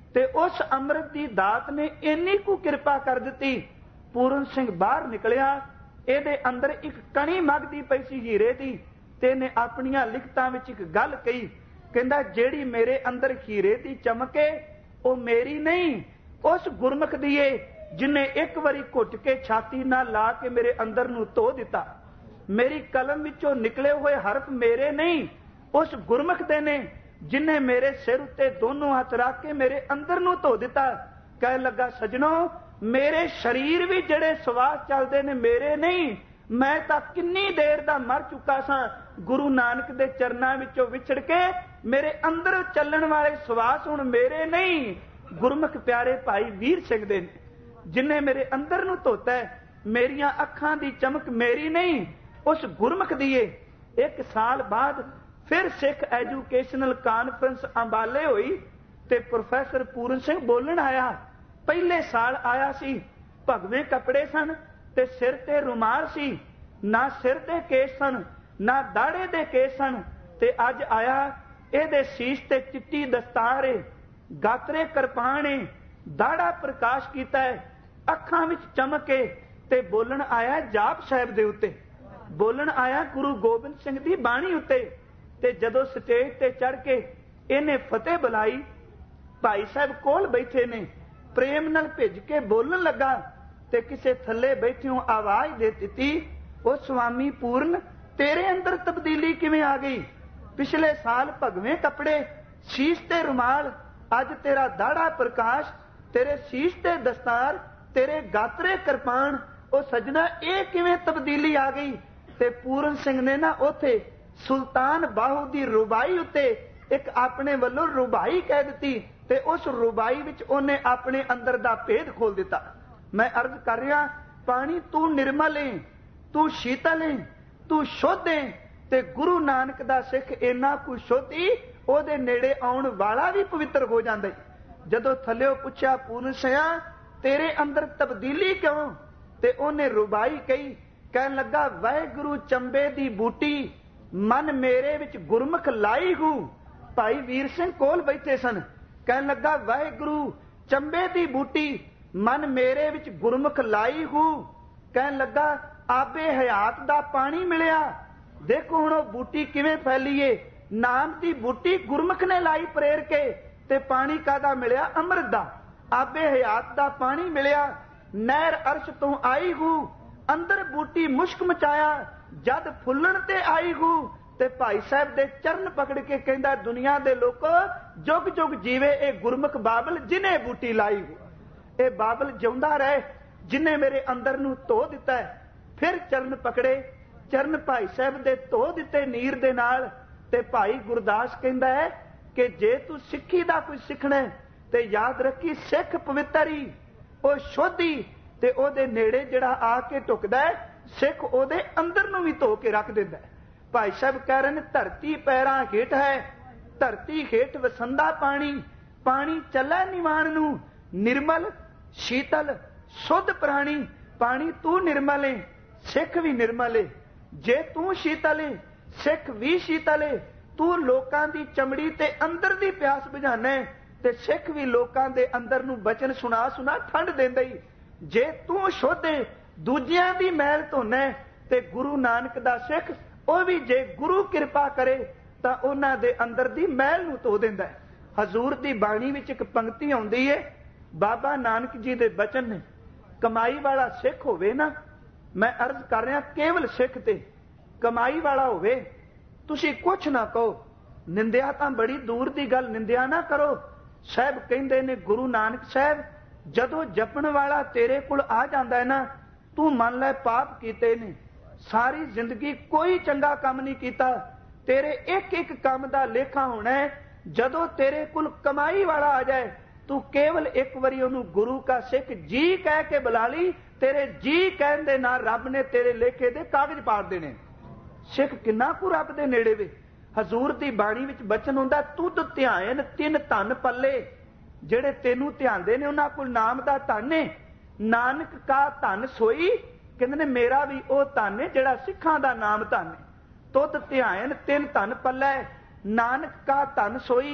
ਤੇ ਉਸ ਅੰਮ੍ਰਿਤ ਦੀ ਦਾਤ ਨੇ ਇੰਨੀ ਕੁ ਕਿਰਪਾ ਕਰ ਦਿੱਤੀ। ਪੂਰਨ ਸਿੰਘ ਬਾਹਰ ਨਿਕਲਿਆ, ਇਹਦੇ ਅੰਦਰ ਇੱਕ ਕਣੀ ਮੱਗਦੀ ਪਈ ਸੀ ਹੀਰੇ ਦੀ, ਤੇ ਇਹਨੇ ਆਪਣੀਆਂ ਲਿਖਤਾਂ ਵਿੱਚ ਇੱਕ ਗੱਲ ਕਹੀ, ਕਹਿੰਦਾ ਜਿਹੜੀ ਮੇਰੇ ਅੰਦਰ ਹੀਰੇ ਦੀ ਚਮਕੇ ਉਹ ਮੇਰੀ ਨਹੀਂ, ਉਸ ਗੁਰਮੁਖ ਦੀ ਏ ਜਿਨੇ ਇੱਕ ਵਾਰੀ ਘੁੱਟ ਕੇ ਛਾਤੀ ਨਾਲ ਲਾ ਕੇ ਮੇਰੇ ਅੰਦਰ ਨੂੰ ਧੋ ਦਿੱਤਾ। ਮੇਰੀ ਕਲਮ ਵਿੱਚੋਂ ਨਿਕਲੇ ਹੋਏ ਹਰਫ ਮੇਰੇ ਨਹੀਂ, ਉਸ ਗੁਰਮੁਖ ਦੇ ਨੇ ਜਿਨੇ ਮੇਰੇ ਸਿਰ ਉੱਤੇ ਦੋਨੋਂ ਹੱਥ ਰੱਖ ਕੇ ਮੇਰੇ ਅੰਦਰ ਨੂੰ ਧੋ ਦਿੱਤਾ। ਕਹਿਣ ਲੱਗਾ, ਸਜਣੋ ਮੇਰੇ ਸਰੀਰ ਵੀ ਜਿਹੜੇ ਸਵਾਸ ਚੱਲਦੇ ਨੇ ਮੇਰੇ ਨਹੀਂ, ਮੈਂ ਤਾਂ ਕਿੰਨੀ ਦੇਰ ਦਾ ਮਰ ਚੁੱਕਾ ਸਾਂ। ਗੁਰੂ ਨਾਨਕ ਦੇ ਚਰਨਾਂ ਵਿੱਚੋਂ ਵਿਛੜ ਕੇ ਮੇਰੇ ਅੰਦਰ ਚੱਲਣ ਵਾਲੇ ਸਵਾਸ ਹੁਣ ਮੇਰੇ ਨਹੀਂ, ਗੁਰਮੁਖ ਪਿਆਰੇ ਭਾਈ ਵੀਰ ਸਿੰਘ ਦੇ ਨੇ, ਜਿਨੇ ਮੇਰੇ ਅੰਦਰ ਨੂੰ ਧੋਤਾ ਹੈ। ਮੇਰੀਆਂ ਅੱਖਾਂ ਦੀ ਚਮਕ ਮੇਰੀ ਨਹੀਂ, ਉਸ ਗੁਰਮੁਖ ਦੀ ਏ। ਇੱਕ ਸਾਲ ਬਾਅਦ ਫਿਰ ਸਿੱਖ ਐਜੂਕੇਸ਼ਨਲ ਕਾਨਫਰੰਸ ਅੰਬਾਲੇ ਹੋਈ ਤੇ ਪ੍ਰੋਫੈਸਰ ਪੂਰਨ ਸਿੰਘ ਬੋਲਣ ਆਇਆ। ਪਹਿਲੇ ਸਾਲ ਆਇਆ ਸੀ, ਭਗਵੇਂ ਕੱਪੜੇ ਸਨ ਤੇ ਸਿਰ ਤੇ ਰੁਮਾਲ ਸੀ, ਨਾ ਸਿਰ ਦੇ ਕੇਸ ਸਨ ਨਾ ਦਾੜੇ ਦੇ ਕੇਸ ਸਨ। ਤੇ ਅੱਜ ਆਇਆ, ਇਹਦੇ ਸੀਸ ਤੇ ਚਿੱਟੀ ਦਸਤਾਰ ਏ, ਗਾਤਰੇ ਕਿਰਪਾਨ ਏ, ਦਾੜਾ ਪ੍ਰਕਾਸ਼ ਕੀਤਾ ਹੈ, ਅੱਖਾਂ ਵਿੱਚ ਚਮਕ ਏ, ਤੇ ਬੋਲਣ ਆਇਆ ਜਾਪ ਸਾਹਿਬ ਦੇ ਉੱਤੇ, ਬੋਲਣ ਆਇਆ ਗੁਰੂ ਗੋਬਿੰਦ ਸਿੰਘ ਦੀ ਬਾਣੀ ਉੱਤੇ। ਤੇ ਜਦੋਂ ਸਟੇਜ ਤੇ ਚੜ ਕੇ ਇਹਨੇ ਫਤਿਹ ਬੁਲਾਈ, ਭਾਈ ਸਾਹਿਬ ਕੋਲ ਬੈਠੇ ਨੇ, ਪ੍ਰੇਮ ਨਾਲ ਭਿੱਜ ਕੇ ਬੋਲਣ ਲੱਗਾ ਤੇ ਕਿਸੇ ਥੱਲੇ ਬੈਠਿਓ ਆਵਾਜ਼ ਦੇ ਦਿੱਤੀ, ਉਹ ਸੁਆਮੀ ਪੂਰਨ ਤੇਰੇ ਅੰਦਰ ਤਬਦੀਲੀ ਕਿਵੇਂ ਆ ਗਈ? ਪਿਛਲੇ ਸਾਲ ਭਗਵੇਂ ਕੱਪੜੇ, ਸੀਸ ਤੇ ਰੁਮਾਲ, ਅੱਜ ਤੇਰਾ ਦਾੜਾ ਪ੍ਰਕਾਸ਼, ਤੇਰੇ ਸੀਸ ਤੇ ਦਸਤਾਰ, ਤੇਰੇ ਗਾਤਰੇ ਕਿਰਪਾਨ, ਉਹ ਸਜਣਾ ਇਹ ਕਿਵੇਂ ਤਬਦੀਲੀ ਆ ਗਈ? ਤੇ ਪੂਰਨ ਸਿੰਘ ਨੇ ਨਾ ਉੱਥੇ ਸੁਲਤਾਨ ਬਾਹੂ ਦੀ ਰੁਬਾਈ ਉੱਤੇ ਇੱਕ ਆਪਣੇ ਵੱਲੋਂ ਰੁਬਾਈ ਕਹਿ ਦਿੱਤੀ ਤੇ ਉਸ ਰੁਬਾਈ ਵਿੱਚ ਉਹਨੇ ਆਪਣੇ ਅੰਦਰ ਦਾ ਭੇਦ ਖੋਲ ਦਿੱਤਾ। ਮੈਂ ਅਰਜ਼ ਕਰ ਰਿਹਾ, ਪਾਣੀ ਤੂੰ ਨਿਰਮਲ ਏ, ਤੂੰ ਸ਼ੀਤਲ ਏ, ਤੂੰ ਸ਼ੁੱਧ ਏ, ਤੇ ਗੁਰੂ ਨਾਨਕ ਦਾ ਸਿੱਖ ਇੰਨਾ ਕੁ ਸ਼ੁੱਧੀ ਉਹਦੇ ਨੇੜੇ ਆਉਣ ਵਾਲਾ ਵੀ ਪਵਿੱਤਰ ਹੋ ਜਾਂਦਾ। ਜਦੋਂ ਥੱਲਿਓ ਪੁੱਛਿਆ ਪੂਰਨ ਸਿਆ ਤੇਰੇ ਅੰਦਰ ਤਬਦੀਲੀ ਕਿਉਂ? ਤੇ ਉਹਨੇ ਰੁਬਾਈ ਕਹੀ, ਕਹਿਣ ਲੱਗਾ ਵਾਹਿਗੁਰੂ ਚੰਬੇ ਦੀ ਬੂਟੀ ਮਨ ਮੇਰੇ ਵਿੱਚ ਗੁਰਮੁਖ ਲਾਈ ਹੂ। ਭਾਈ ਵੀਰ ਸਿੰਘ ਕੋਲ ਬੈਠੇ ਸਨ, ਕਹਿਣ ਲੱਗਾ ਵਾਹਿਗੁਰੂ ਚੰਬੇ ਦੀ ਬੂਟੀ ਮਨ ਮੇਰੇ ਵਿੱਚ ਗੁਰਮੁਖ ਲਾਈ ਹੂ। ਕਹਿਣ ਲੱਗਾ ਆਬੇ ਹਯਾਤ ਦਾ ਪਾਣੀ ਮਿਲਿਆ, ਦੇਖੋ ਹੁਣ ਉਹ ਬੂਟੀ ਕਿਵੇਂ ਫੈਲੀਏ, ਨਾਮ ਦੀ ਬੂਟੀ ਗੁਰਮੁਖ ਨੇ ਲਾਈ ਪ੍ਰੇਰ ਕੇ, ਤੇ ਪਾਣੀ ਕਾਹਦਾ ਮਿਲਿਆ? ਅੰਮ੍ਰਿਤ ਦਾ। ਆਬੇ ਹਯਾਤ ਦਾ ਪਾਣੀ ਮਿਲਿਆ, ਨਹਿਰ ਅਰਸ਼ ਤੋਂ ਆਈ ਹੂ, ਅੰਦਰ ਬੂਟੀ ਮੁਸ਼ਕ ਮਚਾਇਆ, ਜਦ ਫੁੱਲਣ ਤੇ ਆਈ ਹੂ। ਤੇ ਭਾਈ ਸਾਹਿਬ ਦੇ ਚਰਨ ਪਕੜ ਕੇ ਕਹਿੰਦਾ, ਦੁਨੀਆ ਦੇ ਲੋਕੋ ਜੁਗ ਜੁਗ ਜੀਵੇ ਇਹ ਗੁਰਮੁਖ ਬਾਬਲ ਜਿਨੇ ਬੂਟੀ ਲਾਈ ਹੂ। ਇਹ ਬਾਬਲ ਜਿਉਂਦਾ ਰਹੇ ਜਿਨੇ ਮੇਰੇ ਅੰਦਰ ਨੂੰ ਧੋ ਦਿੱਤਾ ਹੈ। ਫਿਰ ਚਰਨ ਪਕੜੇ, ਚਰਨ ਭਾਈ ਸਾਹਿਬ ਦੇ ਧੋ ਦਿੱਤੇ ਨੀਰ ਦੇ ਨਾਲ। ਤੇ ਭਾਈ ਗੁਰਦਾਸ ਕਹਿੰਦਾ ਹੈ ਕਿ ਜੇ ਤੂੰ ਸਿੱਖੀ ਦਾ ਕੁਝ ਸਿੱਖਣਾ ਤੇ ਯਾਦ ਰੱਖੀ ਸਿੱਖ ਪਵਿੱਤਰੀ, ਉਹ ਸ਼ੋਧੀ, ਤੇ ਉਹਦੇ ਨੇੜੇ ਜਿਹੜਾ ਆ ਕੇ ਟੁਕਦਾ ਹੈ ਸਿੱਖ ਉਹਦੇ ਅੰਦਰ ਨੂੰ ਵੀ ਧੋ ਕੇ ਰੱਖ ਦਿੰਦਾ ਹੈ। ਭਾਈ ਸਾਹਿਬ ਕਹਿ ਰਹੇ ਨੇ ਧਰਤੀ ਪੈਰਾਂ ਹੇਠ ਹੈ, ਧਰਤੀ ਹੇਠ ਵਸੰਦਾ ਪਾਣੀ, ਪਾਣੀ ਚੱਲੇ ਨਿਵਾਣ ਨੂੰ, ਨਿਰਮਲ ਸ਼ੀਤਲ ਸ਼ੁੱਧ ਪ੍ਰਾਣੀ। ਪਾਣੀ ਤੂੰ ਨਿਰਮਲ ਏ, ਸਿੱਖ ਵੀ ਨਿਰਮਲ ਏ। ਜੇ ਤੂੰ ਸ਼ੀਤਲ ਏ ਸਿੱਖ ਵੀ ਸ਼ੀਤਲ ਏ। ਤੂੰ ਲੋਕਾਂ ਦੀ ਚਮੜੀ ਤੇ ਅੰਦਰ ਦੀ ਪਿਆਸ ਬੁਝਾਣਾ ਤੇ ਸਿੱਖ ਵੀ ਲੋਕਾਂ ਦੇ ਅੰਦਰ ਨੂੰ ਬਚਨ ਸੁਣਾ ਸੁਣਾ ਠੰਡ ਦਿੰਦਾ ਹੀ। ਜੇ ਤੂੰ ਸ਼ੁੱਧ ਏ ਦੂਜਿਆਂ ਦੀ ਮੈਲ ਧੋਣਾ ਤੇ ਗੁਰੂ ਨਾਨਕ ਦਾ ਸਿੱਖ ਉਹ ਵੀ ਜੇ ਗੁਰੂ ਕਿਰਪਾ ਕਰੇ ਤਾਂ ਉਹਨਾਂ ਦੇ ਅੰਦਰ ਦੀ ਮੈਲ ਨੂੰ ਧੋ ਦਿੰਦਾ ਹੈ। ਹਜ਼ੂਰ ਦੀ ਬਾਣੀ ਵਿੱਚ ਇੱਕ ਪੰਕਤੀ ਆਉਂਦੀ ਏ, ਬਾਬਾ ਨਾਨਕ ਜੀ ਦੇ ਬਚਨ ਨੇ, ਕਮਾਈ ਵਾਲਾ ਸਿੱਖ ਹੋਵੇ ਨਾ, ਮੈਂ ਅਰਜ਼ ਕਰ ਰਿਹਾ ਕੇਵਲ ਸਿੱਖ ਤੇ ਕਮਾਈ ਵਾਲਾ ਹੋਵੇ, ਤੁਸੀਂ ਕੁਛ ਨਾ ਕਹੋ, ਨਿੰਦਿਆ ਤਾਂ ਬੜੀ ਦੂਰ ਦੀ ਗੱਲ, ਨਿੰਦਿਆ ਨਾ ਕਰੋ। ਸਾਹਿਬ ਕਹਿੰਦੇ ਨੇ ਗੁਰੂ ਨਾਨਕ ਸਾਹਿਬ, ਜਦੋਂ ਜਪਣ ਵਾਲਾ ਤੇਰੇ ਕੋਲ ਆ ਜਾਂਦਾ ਹੈ ਨਾ, ਤੂੰ ਮੰਨ ਲੈ ਪਾਪ ਕੀਤੇ ਨੇ, ਸਾਰੀ ਜ਼ਿੰਦਗੀ ਕੋਈ ਚੰਗਾ ਕੰਮ ਨਹੀਂ ਕੀਤਾ, ਤੇਰੇ ਇੱਕ ਇੱਕ ਕੰਮ ਦਾ ਲੇਖਾ ਹੋਣਾ ਹੈ। ਜਦੋਂ ਤੇਰੇ ਕੋਲ ਕਮਾਈ ਵਾਲਾ ਆ ਜਾਏ, ਤੂੰ ਕੇਵਲ ਇੱਕ ਵਾਰੀ ਉਹਨੂੰ ਗੁਰੂ ਕਾ ਸਿੱਖ ਜੀ ਕਹਿ ਕੇ ਬੁਲਾ ਲਈ, ਤੇਰੇ ਜੀ ਕਹਿਣ ਦੇ ਨਾਲ ਰੱਬ ਨੇ ਤੇਰੇ ਲੇਖੇ ਦੇ ਕਾਗਜ਼ ਪਾੜ ਦੇਣੇ। ਸਿੱਖ ਕਿੰਨਾ ਕੁ ਰੱਬ ਦੇ ਨੇੜੇ ਵੇ। ਹਜ਼ੂਰ ਦੀ ਬਾਣੀ ਵਿੱਚ ਬਚਨ ਹੁੰਦਾ, ਤੁਧ ਧਿਆਨ ਤਿੰਨ ਧਨ ਪੱਲੇ, ਜਿਹੜੇ ਤੈਨੂੰ ਧਿਆਉਂਦੇ ਨੇ ਉਹਨਾਂ ਕੋਲ ਨਾਮ ਦਾ ਧਨ ਹੈ। ਨਾਨਕ ਕਾ ਧਨ ਸੋਈ, ਕਹਿੰਦੇ ਨੇ ਮੇਰਾ ਵੀ ਉਹ ਧਨ ਹੈ ਜਿਹੜਾ ਸਿੱਖਾਂ ਦਾ ਨਾਮ ਧਨ ਹੈ। ਤੁਧ ਧਿਆਨ ਤਿੰਨ ਧਨ ਪੱਲੇ, ਨਾਨਕ ਕਾ ਧਨ ਸੋਈ,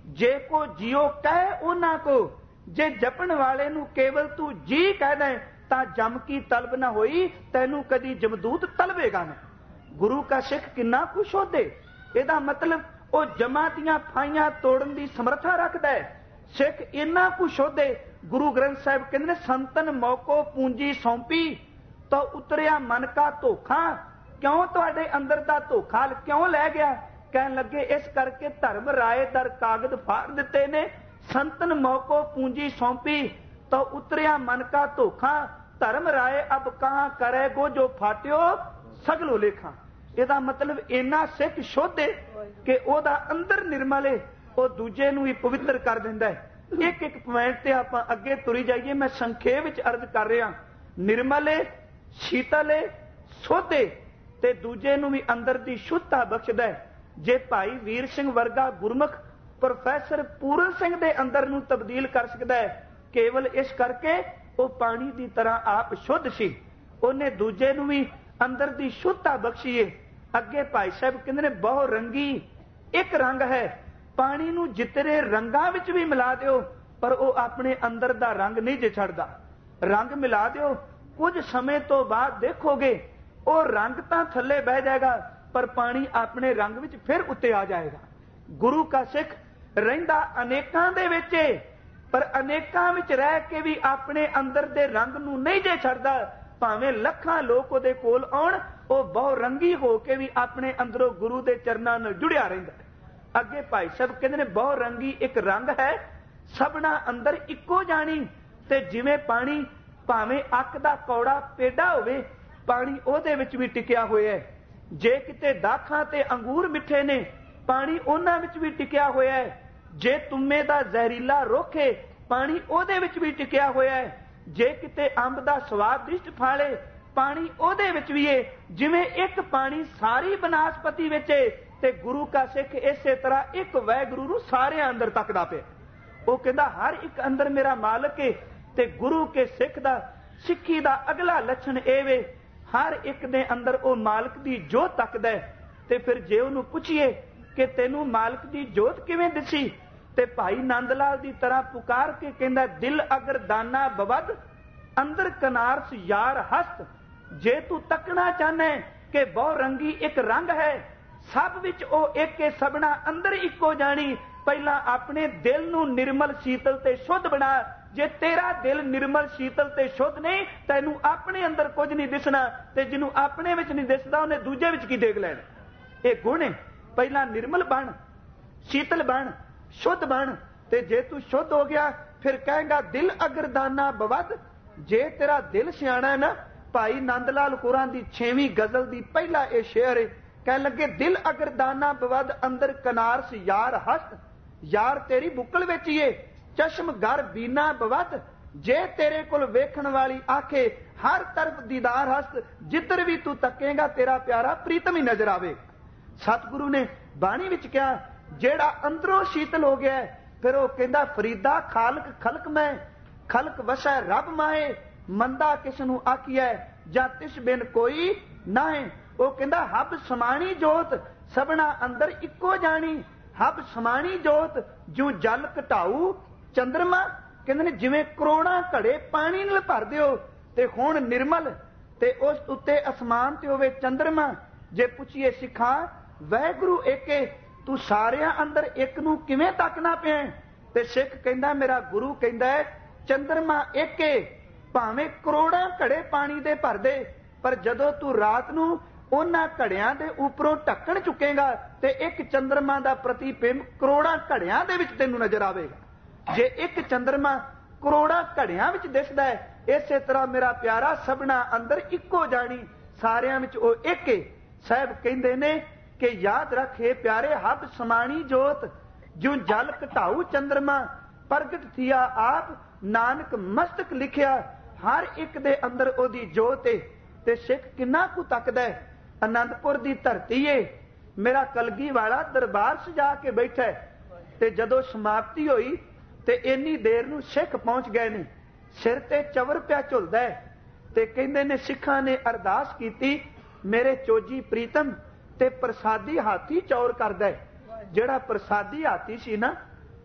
जे को जियो कह उन्हां को, जे जपण वाले नूं केवल तू जी कह दे तां जम की तलब ना होई, तैनू कदी जमदूत तलबेगा ना। गुरु का सिख किन्ना कुछ होदे, इहदा मतलब वो जमा दियां फाइयां तोड़न दी समर्था रखदा है। सिख इन्ना कुछ होदे, गुरु ग्रंथ साहिब कहंदे ने संतन मौको पूंजी सौंपी तो उतरिया मन का धोखा। क्यों तुहाडे अंदर दा धोखा क्यों लै गया? कहन लगे इस करके धर्म राय दर कागज फाड़ दिते ने, संतन मौको पूंजी सौंपी तो उतरिया मन का धोखा, धर्म राय अब कहां करे गो जो फाटियो सगलो लेखा। ਇਹਦਾ मतलब इन्ना सिख शुद्ध है कि ਉਹਦਾ अंदर निर्मल है, वो दूजे नूं ही पवित्र कर दिंदा है। एक एक पॉइंट ते आपां अगे तुरी जाइए, मैं संखेप विच अर्ज कर रहा। निर्मल है, शीतल है, शुद्ध है ते दूजे नूं भी अंदर दी शुद्धता बख्शदा है। जे भाई वीर सिंह वर्गा गुरमुख प्रोफैसर पूरन सिंह दे अंदर नूं तब्दील कर सकदा है, केवल इस करके वो पानी की तरह आप शुद्ध सी, उन्हें दूजे नूं भी अंदर दी शुद्धता बख्शी है। अगे भाई साहब कहंदे ने बहु रंगी एक रंग है, पानी नूं जितने रंगां विच भी मिला दिओ पर वो अपने अंदर दा रंग नहीं जे छड्डदा। रंग मिला दिओ, कुछ समय तो बाद देखोगे वो रंग तां थल्ले बह जाएगा पर पानी अपने रंग विच फिर उत्ते आ जाएगा। गुरु का सिख रहिंदा अनेकां दे विच है, पर अनेकां विच रह के भी अपने अंदर दे रंग नूं नहीं जे छड्डदा। भावें लखां लोक उहदे कोल आउण, वो बहु रंगी हो के भी अपने अंदरों गुरु दे चरनां नाल जुड़िया रहिंदा। अगे भाई साहब कहंदे ने बहु रंगी एक रंग है, सबना अंदर इक्को जानी। ते जिवें पानी भावें अक दा कौड़ा पेड़ा होवे, पानी ओहदे विच भी टिकिया होया है। जे किते दाखां ते अंगूर मिठे ने, पानी उहनां विच भी टिकिया होया है। जे तुमे दा जहरीला रुख है, पानी ओहदे विच भी टिकिया होया है। जे किते अंब दा स्वादिष्ट फल है, पानी ओहदे विच भी है। जिवें एक पानी सारी बनास्पति विच है, ते गुरु का सिख इसे तरह एक वैगुरु नूं सारे अंदर तकदा पिया। वो कहंदा हर एक अंदर मेरा मालक है। ते गुरु के सिख दा सिक्खी दा अगला लक्षण एह वे, हर एक दे अंदर वो मालक दी जोत तकदा है। ते फिर जे उहनूं पुछीए कि तैनूं मालक दी जोत किवें दिसी, ते भाई नंद लाल दी तरह पुकार के कहंदा दिल अगर दाना बवद अंदर कनारस यार हस्त। जे तू तकना चाहना है कि बहु रंगी एक रंग है, सब विच ओ एक के सबना अंदर इक्को जानी, पहला अपने दिल नूं निर्मल शीतल ते शुद्ध बना। जे तेरा दिल निर्मल शीतल ते शुद्ध नहीं, तैनूं अपने अंदर कुछ नहीं दिसना, ते जिन्हों अपने विच नहीं दिसदा उन्हें दूजे विच की देख लैना। ये गुण है, पहला निर्मल बन, शीतल बन, शुद्ध बन। ते जे तू शुद्ध हो गया फिर कहेगा दिल अगर दाना बवद। जे तेरा दिल सियाणा है ना, भाई नंद लाल कोरां दी छेवीं गजल दी पहला ये शेर है, कह लगे दिल अगर दाना बवद अंदर कनारस यार हस्त। यार तेरी बुकल विच ही है, चश्म गर बीना बवद। जे तेरे कोल वेखण वाली आखे हर तरफ दीदार हस्त, जिधर भी तू तकेगा तेरा प्यारा प्रीतम ही नजर आवेगा। सतगुरु ने बाणी विच कहा जेड़ा अंदरों शीतल हो गया है, फिर वो कहंदा फरीदा खालक खलक मैं, खलक वसै रब माए, मंदा किसनू आखिया जां तिस बिन कोई नाहे। वो कहंदा हब समाणी जोत सबना अंदर इक्को जानी। हब समाणी जोत जो जल घटाऊ चंद्रमा। कहंदे ने जिवें करोड़ां घड़े पानी नाल भर दिओ ते हुण निर्मल ते उस उत्ते आसमान ते होवे चंद्रमा। जे पुछिए सिखा वैगुरु एके, तू सारियां अंदर एक नूं किवें तकना पिया? ते सिख कहंदा मेरा गुरु कहंदा है चंद्रमा एक है, भावें करोड़ां घड़े पानी दे भर दे, पर जदों तू रात नूं उन्हां घड़ियां दे उपरों ढक्कण चुकेगा ते एक चंद्रमा दा प्रतिबिंब करोड़ां घड़ियां दे विच तैनूं नजर आवेगा। जे एक चंद्रमा करोड़ां घड़ियां विच दिसदा है, इसे तरह मेरा प्यारा सबना अंदर इक्को जानी, सारियां विच ओ एक है। साहब कहंदे ने कि याद रखे प्यारे हब समाणी जोत जो जल घटाऊ चंद्रमा, प्रगट थिया आप नानक मस्तक लिखिया। हर एक दे अंदर ओदी जोत है। ते सिख किन्ना कु तकदा है, आनंदपुर दी धरती है, मेरा कलगी वाला दरबार सजा के बैठा है। ते जदों समाप्ति होई ते इन्नी देर नूं सिख पहुंच गए ने, सिर ते चवर पिया झुलदा है। ते कहंदे ने सिखां ने अरदास कीती मेरे चोजी प्रीतम ते प्रसादी हाथी चौर करदा है। जिहड़ा प्रसादी हाथी सी ना,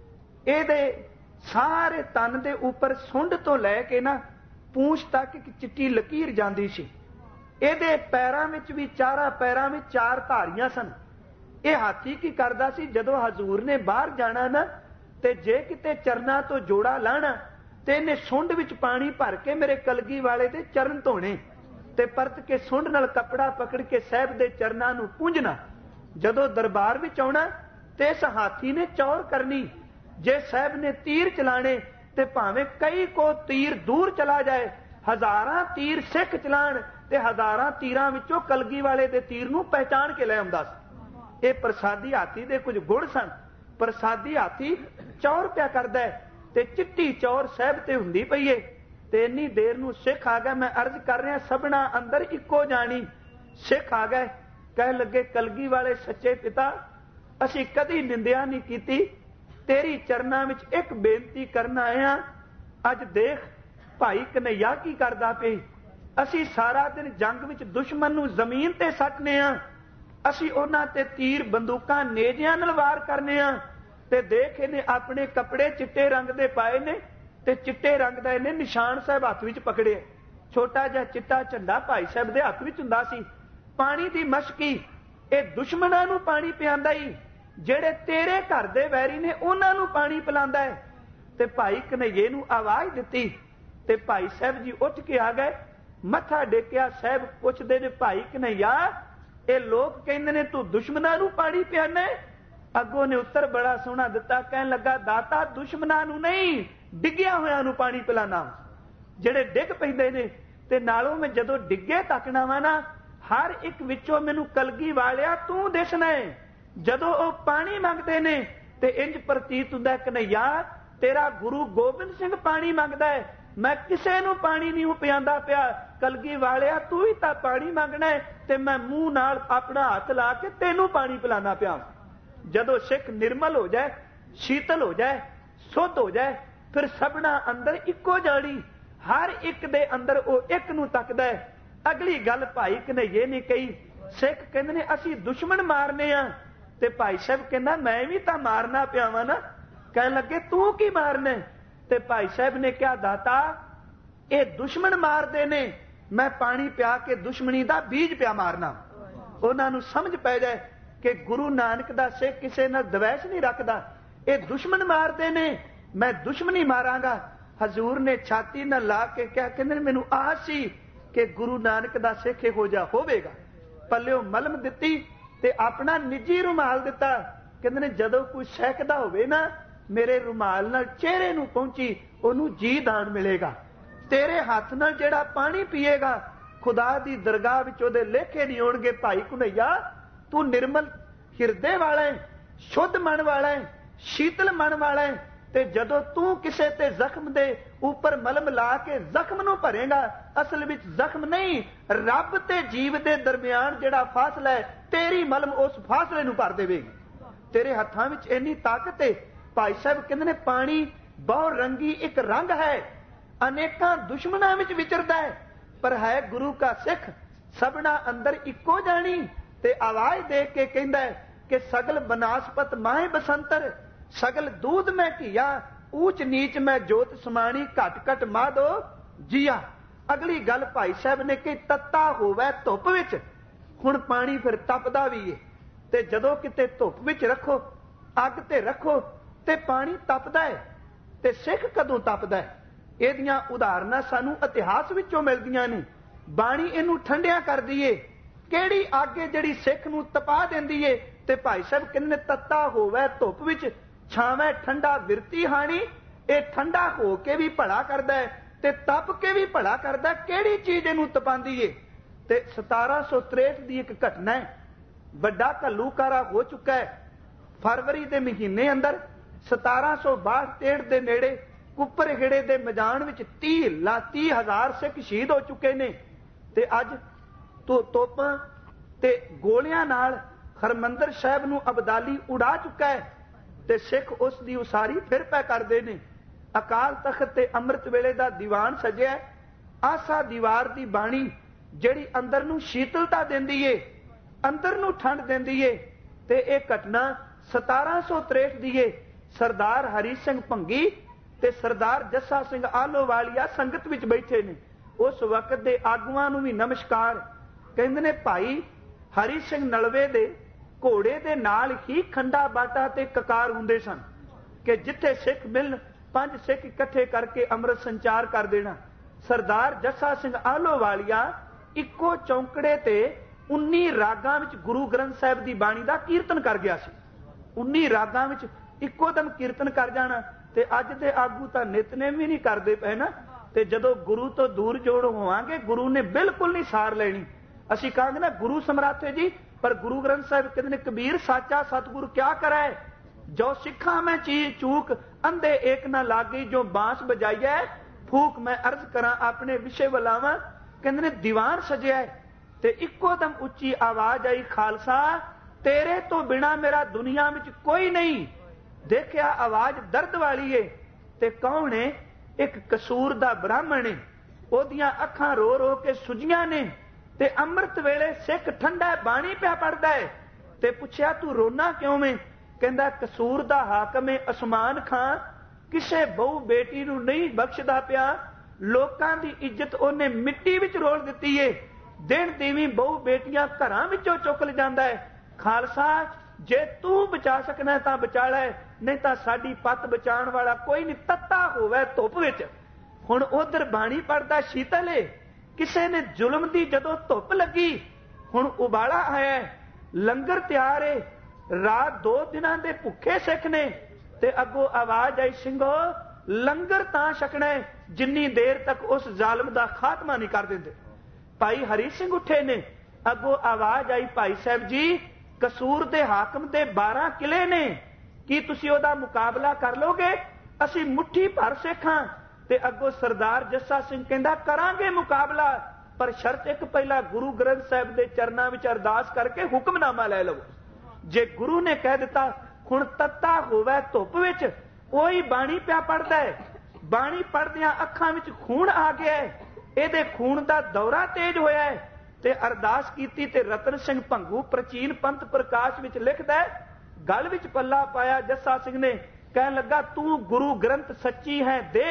ਇਹਦੇ ਸਾਰੇ ਤਨ ਦੇ ਉੱਪਰ ਸੁੰਡ ਤੋਂ ਲੈ ਕੇ ਨਾ ਪੂੰਛ ਤੱਕ ਇੱਕ ਚਿੱਟੀ ਲਕੀਰ ਜਾਂਦੀ ਸੀ। ਇਹਦੇ ਪੈਰਾਂ ਵਿੱਚ ਵੀ, ਚਾਰਾਂ ਪੈਰਾਂ ਵਿੱਚ ਚਾਰ ਧਾਰੀਆਂ ਸਨ। ਇਹ ਹਾਥੀ ਕੀ ਕਰਦਾ ਸੀ, ਜਦੋਂ ਹਜ਼ੂਰ ਨੇ ਬਾਹਰ ਜਾਣਾ ਨਾ ਤੇ ਜੇ ਕਿਤੇ ਚਰਨਾਂ ਤੋਂ ਜੋੜਾ ਲਾਣਾ ਤੇ ਇਹਨੇ ਸੁੰਡ ਵਿੱਚ ਪਾਣੀ ਭਰ ਕੇ ਮੇਰੇ ਕਲਗੀ ਵਾਲੇ ਦੇ ਚਰਨ ਧੋਣੇ ਤੇ ਪਰਤ ਕੇ ਸੁੰਡ ਨਾਲ ਕੱਪੜਾ ਪਕੜ ਕੇ ਸਾਹਿਬ ਦੇ ਚਰਨਾਂ ਨੂੰ ਪੂੰਝਣਾ। ਜਦੋਂ ਦਰਬਾਰ ਵਿੱਚ ਆਉਣਾ ਤੇ ਇਸ ਹਾਥੀ ਨੇ ਚੌਰ ਕਰਨੀ। ਜੇ ਸਾਹਿਬ ਨੇ ਤੀਰ ਚਲਾਣੇ ਤੇ ਭਾਵੇਂ ਕਈ ਕੋ ਤੀਰ ਦੂਰ ਚਲਾ ਜਾਏ, ਹਜ਼ਾਰਾਂ ਤੀਰ ਸਿੱਖ ਚਲਾਣ ਤੇ ਹਜ਼ਾਰਾਂ ਤੀਰਾਂ ਵਿੱਚੋਂ ਕਲਗੀ ਵਾਲੇ ਦੇ ਤੀਰ ਨੂੰ ਪਹਿਚਾਣ ਕੇ ਲੈ ਆਉਂਦਾ ਸੀ। ਇਹ ਪ੍ਰਸਾਦੀ ਹਾਥੀ ਦੇ ਕੁਝ ਗੁਣ ਸਨ। ਪ੍ਰਸਾਦੀ ਹਾਥੀ ਚੌਰ ਪਿਆ ਕਰਦਾ ਤੇ ਚਿੱਟੀ ਚੌਰ ਸਾਹਿਬ ਤੇ ਹੁੰਦੀ ਪਈ ਏ ਤੇ ਇੰਨੀ ਦੇਰ ਨੂੰ ਸਿੱਖ ਆ ਗਿਆ। ਮੈਂ ਅਰਜ਼ ਕਰ ਰਿਹਾ, ਸਭਨਾ ਅੰਦਰ ਇੱਕੋ ਜਾਣੀ। ਸਿੱਖ ਆ ਗਏ, ਕਹਿ ਲੱਗੇ ਕਲਗੀ ਵਾਲੇ ਸੱਚੇ ਪਿਤਾ, ਅਸੀਂ ਕਦੀ ਨਿੰਦਿਆ ਨਹੀਂ ਕੀਤੀ, ਤੇਰੀ ਚਰਨਾਂ ਵਿੱਚ ਇੱਕ ਬੇਨਤੀ ਕਰਨ ਆਏ ਹਾਂ। ਅੱਜ ਦੇਖ ਭਾਈ ਕਨਈਆ ਕੀ ਕਰਦਾ ਪਈ। ਅਸੀਂ ਸਾਰਾ ਦਿਨ ਜੰਗ ਵਿੱਚ ਦੁਸ਼ਮਣ ਨੂੰ ਜ਼ਮੀਨ ਤੇ ਸੱਟਨੇ ਆ, ਅਸੀਂ ਉਹਨਾਂ ਤੇ ਤੀਰ ਬੰਦੂਕਾਂ ਨੇਜਿਆਂ ਨਾਲ ਵਾਰ ਕਰਨੇ ਆ ਤੇ ਦੇਖ ਇਹਨੇ ਆਪਣੇ ਕੱਪੜੇ ਚਿੱਟੇ ਰੰਗ ਦੇ ਪਾਏ ਨੇ ਤੇ ਚਿੱਟੇ ਰੰਗ ਦਾ ਇਹਨੇ ਨਿਸ਼ਾਨ ਸਾਹਿਬ ਹੱਥ ਵਿੱਚ ਪਕੜਿਆ। ਛੋਟਾ ਜਿਹਾ ਚਿੱਟਾ ਝੰਡਾ ਭਾਈ ਸਾਹਿਬ ਦੇ ਹੱਥ ਵਿੱਚ ਹੁੰਦਾ ਸੀ। ਪਾਣੀ ਦੀ ਮਸ਼ਕੀ, ਇਹ ਦੁਸ਼ਮਣਾਂ ਨੂੰ ਪਾਣੀ ਪਿਆਂਦਾ ਹੀ, ਜਿਹੜੇ ਤੇਰੇ ਘਰ ਦੇ ਵੈਰੀ ਨੇ ਉਹਨਾਂ ਨੂੰ ਪਾਣੀ ਪਿਲਾਉਂਦਾ ਹੈ। ਤੇ ਭਾਈ ਕਨਈਏ ਨੂੰ ਆਵਾਜ਼ ਦਿੱਤੀ ਤੇ ਭਾਈ ਸਾਹਿਬ ਜੀ ਉੱਠ ਕੇ ਆ ਗਏ, ਮੱਥਾ ਟੇਕਿਆ। ਸਾਹਿਬ ਪੁੱਛਦੇ ਨੇ, ਭਾਈ ਕਨਈਆ, ਇਹ ਲੋਕ ਕਹਿੰਦੇ ਨੇ ਤੂੰ ਦੁਸ਼ਮਣਾਂ ਨੂੰ ਪਾਣੀ ਪਿਆਣਾ। ਅੱਗੋਂ ਨੇ ਉੱਤਰ ਬੜਾ ਸੋਹਣਾ ਦਿੱਤਾ, ਕਹਿਣ ਲੱਗਾ, ਦਾਤਾ ਦੁਸ਼ਮਣਾਂ ਨੂੰ ਨਹੀਂ, ਡਿੱਗਿਆ ਹੋਇਆਂ ਨੂੰ ਪਾਣੀ ਪਿਲਾਣਾ, ਜਿਹੜੇ ਡਿੱਗ ਪੈਂਦੇ ਨੇ। ਤੇ ਨਾਲੋਂ ਮੈਂ ਜਦੋਂ ਡਿੱਗੇ ਤੱਕਣਾ ਵਾ ਨਾ, ਹਰ ਇੱਕ ਵਿੱਚੋਂ ਮੈਨੂੰ ਕਲਗੀ ਵਾਲਿਆ ਤੂੰ ਦਿਸਣਾ ਹੈ। ਜਦੋਂ ਉਹ ਪਾਣੀ ਮੰਗਦੇ ਨੇ ਤੇ ਇੰਜ ਪ੍ਰਤੀਤ ਹੁੰਦਾ, ਕਨਈਆ ਤੇਰਾ ਗੁਰੂ ਗੋਬਿੰਦ ਸਿੰਘ ਪਾਣੀ ਮੰਗਦਾ ਹੈ, ਮੈਂ ਕਿਸੇ ਨੂੰ ਪਾਣੀ ਨਹੀਂ ਪਿਆਂਦਾ ਪਿਆ। ਕਲਗੀ ਵਾਲਿਆ ਤੂੰ ਹੀ ਤਾਂ ਪਾਣੀ ਮੰਗਣਾ ਹੈ ਤੇ ਮੈਂ ਮੂੰਹ ਨਾਲ ਆਪਣਾ ਹੱਥ ਲਾ ਕੇ ਤੈਨੂੰ ਪਾਣੀ ਪਿਲਾਣਾ ਪਿਆ। ਜਦੋਂ ਸਿੱਖ ਨਿਰਮਲ ਹੋ ਜਾਏ, ਸ਼ੀਤਲ ਹੋ ਜਾਏ, ਸੁੱਧ ਹੋ ਜਾਏ, ਫਿਰ ਸਭਨਾ ਅੰਦਰ ਇੱਕੋ ਜਾਣੀ, ਹਰ ਇੱਕ ਦੇ ਅੰਦਰ ਉਹ ਇੱਕ ਨੂੰ ਤੱਕਦਾ ਹੈ। ਅਗਲੀ ਗੱਲ ਭਾਈ ਕਨਈਏ ਨੇ ਕਹੀ। ਸਿੱਖ ਕਹਿੰਦੇ ਨੇ ਅਸੀਂ ਦੁਸ਼ਮਣ ਮਾਰਨੇ ਆ ਤੇ ਭਾਈ ਸਾਹਿਬ ਕਹਿੰਦਾ ਮੈਂ ਵੀ ਤਾਂ ਮਾਰਨਾ ਪਿਆ ਵਾਂ ਨਾ। ਕਹਿਣ ਲੱਗੇ ਤੂੰ ਕੀ ਮਾਰਨਾ? ਤੇ ਭਾਈ ਸਾਹਿਬ ਨੇ ਕਿਹਾ, ਦਾਤਾ ਇਹ ਦੁਸ਼ਮਣ ਮਾਰਦੇ ਨੇ, ਮੈਂ ਪਾਣੀ ਪਿਆ ਕੇ ਦੁਸ਼ਮਣੀ ਦਾ ਬੀਜ ਪਿਆ ਮਾਰਨਾ। ਉਹਨਾਂ ਨੂੰ ਸਮਝ ਪੈ ਜਾਏ ਕਿ ਗੁਰੂ ਨਾਨਕ ਦਾ ਸਿੱਖ ਕਿਸੇ ਨਾਲ ਦਵੈਸ਼ ਨਹੀਂ ਰੱਖਦਾ। ਇਹ ਦੁਸ਼ਮਣ ਮਾਰਦੇ ਨੇ, ਮੈਂ ਦੁਸ਼ਮਣੀ ਮਾਰਾਂਗਾ। ਹਜ਼ੂਰ ਨੇ ਛਾਤੀ ਨਾਲ ਲਾ ਕੇ ਕਿਹਾ, ਕਹਿੰਦੇ ਮੈਨੂੰ ਆਸ ਸੀ ਕਿ ਗੁਰੂ ਨਾਨਕ ਦਾ ਸਿੱਖ ਇਹੋ ਜਿਹਾ ਹੋਵੇਗਾ। ਪੱਲਿਓ ਮਲਮ ਦਿੱਤੀ ਤੇ ਆਪਣਾ ਨਿੱਜੀ ਰੁਮਾਲ ਦਿੱਤਾ। ਕਹਿੰਦੇ ਨੇ ਜਦੋਂ ਕੋਈ ਸਹਿਕਦਾ ਹੋਵੇ ਨਾ, ਮੇਰੇ ਰੁਮਾਲ ਨਾਲ ਚਿਹਰੇ ਨੂੰ ਪਹੁੰਚੀ, ਉਹਨੂੰ ਜੀ ਦਾਨ ਮਿਲੇਗਾ। ਤੇਰੇ ਹੱਥ ਨਾਲ ਜਿਹੜਾ ਪਾਣੀ ਪੀਏਗਾ, ਖੁਦਾ ਦੀ ਦਰਗਾਹ ਵਿੱਚ ਉਹਦੇ ਲੇਖੇ ਨਹੀਂ ਆਉਣਗੇ। ਭਾਈ ਕਨਈਆ ਤੂੰ ਨਿਰਮਲ ਹਿਰਦੇ ਵਾਲਾ ਹੈ, ਸ਼ੁੱਧ ਮਨ ਵਾਲਾ ਹੈ, ਸ਼ੀਤਲ ਮਨ ਵਾਲਾ ਹੈ। ਤੇ ਜਦੋਂ ਤੂੰ ਕਿਸੇ ਤੇ ਜ਼ਖਮ ਦੇ ਉੱਪਰ ਮਲਮ ਲਾ ਕੇ ਜ਼ਖਮ ਨੂੰ ਭਰੇਗਾ, ਅਸਲ ਵਿੱਚ ਜ਼ਖਮ ਨਹੀਂ, ਰੱਬ ਤੇ ਜੀਵ ਦੇ ਦਰਮਿਆਨ ਜਿਹੜਾ ਫਾਸਲਾ ਹੈ, ਤੇਰੀ ਮਲਮ ਉਸ ਫਾਸਲੇ ਨੂੰ ਭਰ ਦੇਵੇਗੀ। ਤੇਰੇ ਹੱਥਾਂ ਵਿੱਚ ਇੰਨੀ ਤਾਕਤ ਹੈ। ਭਾਈ ਸਾਹਿਬ ਕਹਿੰਦੇ ਨੇ ਪਾਣੀ ਬਹੁ ਰੰਗੀ ਇੱਕ ਰੰਗ ਹੈ, ਅਨੇਕਾਂ ਦੁਸ਼ਮਣਾਂ ਵਿੱਚ ਵਿਚਰਦਾ ਹੈ, ਪਰ ਹੈ ਗੁਰੂ ਕਾ ਸਿੱਖ, ਸਭਨਾ ਅੰਦਰ ਇੱਕੋ ਜਾਣੀ। ਤੇ ਆਵਾਜ਼ ਦੇ ਕੇ ਕਹਿੰਦਾ ਕਿ ਸਗਲ ਬਨਾਸਪਤ ਮਾਹੇ ਬਸੰਤਰ, ਸਗਲ ਦੂਧ ਮੈਂ ਘੀਆ, ਊਚ ਨੀਚ ਮੈਂ ਜੋਤ ਸਮਾਣੀ, ਘਟ ਘਟ ਮਾਧੋ ਜੀਆ। ਅਗਲੀ ਗੱਲ ਭਾਈ ਸਾਹਿਬ ਨੇ ਕਿ ਤੱਤਾ ਹੋਵੇ ਧੁੱਪ ਵਿੱਚ। ਹੁਣ ਪਾਣੀ ਫਿਰ ਤਪਦਾ ਵੀ ਏ, ਤੇ ਜਦੋਂ ਕਿਤੇ ਧੁੱਪ ਵਿੱਚ ਰੱਖੋ, ਅੱਗ ਤੇ ਰੱਖੋ ਤੇ ਪਾਣੀ ਤਪਦਾ ਹੈ। ਤੇ ਸਿੱਖ ਕਦੋਂ ਤਪਦਾ ਹੈ? ਇਹਦੀਆਂ ਉਦਾਹਰਨਾਂ ਸਾਨੂੰ ਇਤਿਹਾਸ ਵਿੱਚੋਂ ਮਿਲਦੀਆਂ ਨੇ। ਬਾਣੀ ਇਹਨੂੰ ਠੰਡਿਆ ਕਰਦੀ ਏ। ਕਿਹੜੀ ਅੱਗ ਏ ਜਿਹੜੀ ਸਿੱਖ ਨੂੰ ਤਪਾ ਦਿੰਦੀ ਏ? ਤੇ ਭਾਈ ਸਾਹਿਬ ਕਹਿੰਦੇ ਤੱਤਾ ਹੋਵੇ ਧੁੱਪ ਵਿੱਚ, ਛਾਵੇਂ ਠੰਡਾ ਵਿਰਤੀ ਹਾਣੀ। ਇਹ ਠੰਡਾ ਹੋ ਕੇ ਵੀ ਭਲਾ ਕਰਦਾ ਹੈ ਤੇ ਤਪ ਕੇ ਵੀ ਭਲਾ ਕਰਦਾ। ਕਿਹੜੀ ਚੀਜ਼ ਇਹਨੂੰ ਤਪਾਉਂਦੀ ਏ? ਤੇ ਸਤਾਰਾਂ ਸੌ ਤਰੇਹਠ ਦੀ ਇੱਕ ਘਟਨਾ ਹੈ। ਵੱਡਾ ਘੱਲੂਕਾਰਾ ਹੋ ਚੁੱਕਾ ਹੈ। ਫਰਵਰੀ ਦੇ ਮਹੀਨੇ ਅੰਦਰ ਸਤਾਰਾਂ ਸੌ ਬਾਹਠ ਤੇੜ ਦੇ ਨੇੜੇ ਕੁੱਪਰ ਹਿੜੇ ਦੇ ਮੈਦਾਨ ਵਿੱਚ ਤੀਹ ਲਾ ਤੀਹ ਹਜ਼ਾਰ ਸਿੱਖ ਸ਼ਹੀਦ ਹੋ ਚੁੱਕੇ ਨੇ। ਤੇ ਅੱਜ ਤੋਂ ਤੋਪਾਂ ਤੇ ਗੋਲੀਆਂ ਨਾਲ ਹਰਮੰਦਰ ਸਾਹਿਬ ਨੂੰ ਅਬਦਾਲੀ ਉਡਾ ਚੁੱਕਾ ਹੈ ਤੇ ਸਿੱਖ ਉਸ ਦੀ ਉਸਾਰੀ ਫਿਰ ਪੈ ਕਰਦੇ ਨੇ। ਅਕਾਲ ਤਖਤ ਤੇ ਅੰਮ੍ਰਿਤ ਵੇਲੇ ਦਾ ਦੀਵਾਨ ਸਜਿਆ। ਆਸਾ ਦੀਵਾਰ ਦੀ ਬਾਣੀ ਜਿਹੜੀ ਅੰਦਰ ਨੂੰ ਸ਼ੀਤਲਤਾ ਦਿੰਦੀ ਏ, ਅੰਦਰ ਨੂੰ ਠੰਡ ਦਿੰਦੀ ਏ। ਤੇ ਇਹ ਘਟਨਾ ਸਤਾਰਾਂ ਸੌ ਤਰੇਹਠ ਦੀ ਏ। सरदार हरी सिंह भंगी ते सरदार जस्सा सिंह आलोवालिया संगत विच बैठे ने। उस वक्त दे आगुआं नूं भी नमस्कार। कहंदे ने भाई हरी सिंह नलवे दे घोड़े दे नाल ही खंडा बाटा ते ककार हुंदे सन कि जिथे सिख मिलन पंज सिख इकट्ठे करके अमृत संचार कर देना। सरदार जस्सा सिंह आलोवालिया इक्को चौंकड़े ते उन्नी रागां विच गुरु ग्रंथ साहिब दी बाणी दा कीर्तन कर गया सी। उन्नी रागां विच इक्को दम कीर्तन कर जाना। ते अज दे आगू तां नितनेम भी नहीं करदे पए ना। ते जदों गुरु तो दूर जोड़ होवांगे गुरु ने बिल्कुल नहीं सार लेनी। असीं कहांगे ना गुरु समराथे जी, पर गुरु ग्रंथ साहिब कहते ने कबीर साचा सतगुरु क्या करे, जो सिखा मैं चीज चूक अंधे एक ना लागी, जो बांस बजाइए फूक मैं अर्ज करा अपने विषय बुलावा। कहते ने दीवान सजिया ते इक्को दम उच्ची आवाज आई, खालसा तेरे तो बिना मेरा दुनिया में कोई नहीं। देखिया आवाज दर्द वाली है ते कौन है? एक कसूर दा ब्राह्मण है। ओदियां अखां रो रो के सुजियां ने ते अमृत वेले सिख ठंडा बाणी पिया पढ़दा है। ते पुछया तू रोना क्यों में? कहंदा कसूर दा हाकम है असमान खां, किसे बहु बेटी नूं नहीं बख्शदा पिया, लोकां दी इज्जत ओने मिट्टी विच रोल दित्ती है। दिन दीवी बहु बेटियां घरां विचों चुक ल जांदा है। खालसा जे तू बचा सकना तां बचा लै, नहीं तां साडी पत बचाण वाला कोई नहीं। तत्ता होवे धुप विच। हुण उधर बाणी पढ़दा शीतल है, किसे ने जुल्म दी जदों धुप लगी, हुण उबाला आया, लंगर तैयार है, रात दो दिनां दे भुखे सिख ने। ते अगों आवाज आई, सिंघो लंगर तां छकना है जिन्नी देर तक उस जालिम दा खात्मा नहीं कर दिंदे। भाई हरी सिंह उठे ने। अगों आवाज आई, भाई साहब जी कसूर दे हाकम दे बारह किले ने, की तुसीं ओहदा मुकाबला कर लोगे? असीं मुट्ठी भर सिखां। ते अगों सरदार जस्सा सिंह कहंदा करांगे मुकाबला, पर शर्त एक पहला गुरु ग्रंथ साहिब दे चरनां विच अरदास करके हुक्मनामा लै लवो। जे गुरु ने कह दिता हुण तत्ता होवे धुप विच, ओही बाणी पिया पढ़दा है, बाणी पढ़दियां अखां विच खून आ गया है, इहदे खून दा दौरा तेज होया है। ते अरदास कीती ते रतन सिंह भंगू प्राचीन पंथ प्रकाश विच लिखदा है, गल विच पल्ला पाया जस्सा सिंह ने, कहन लगा तू गुरु ग्रंथ सच्ची है दे,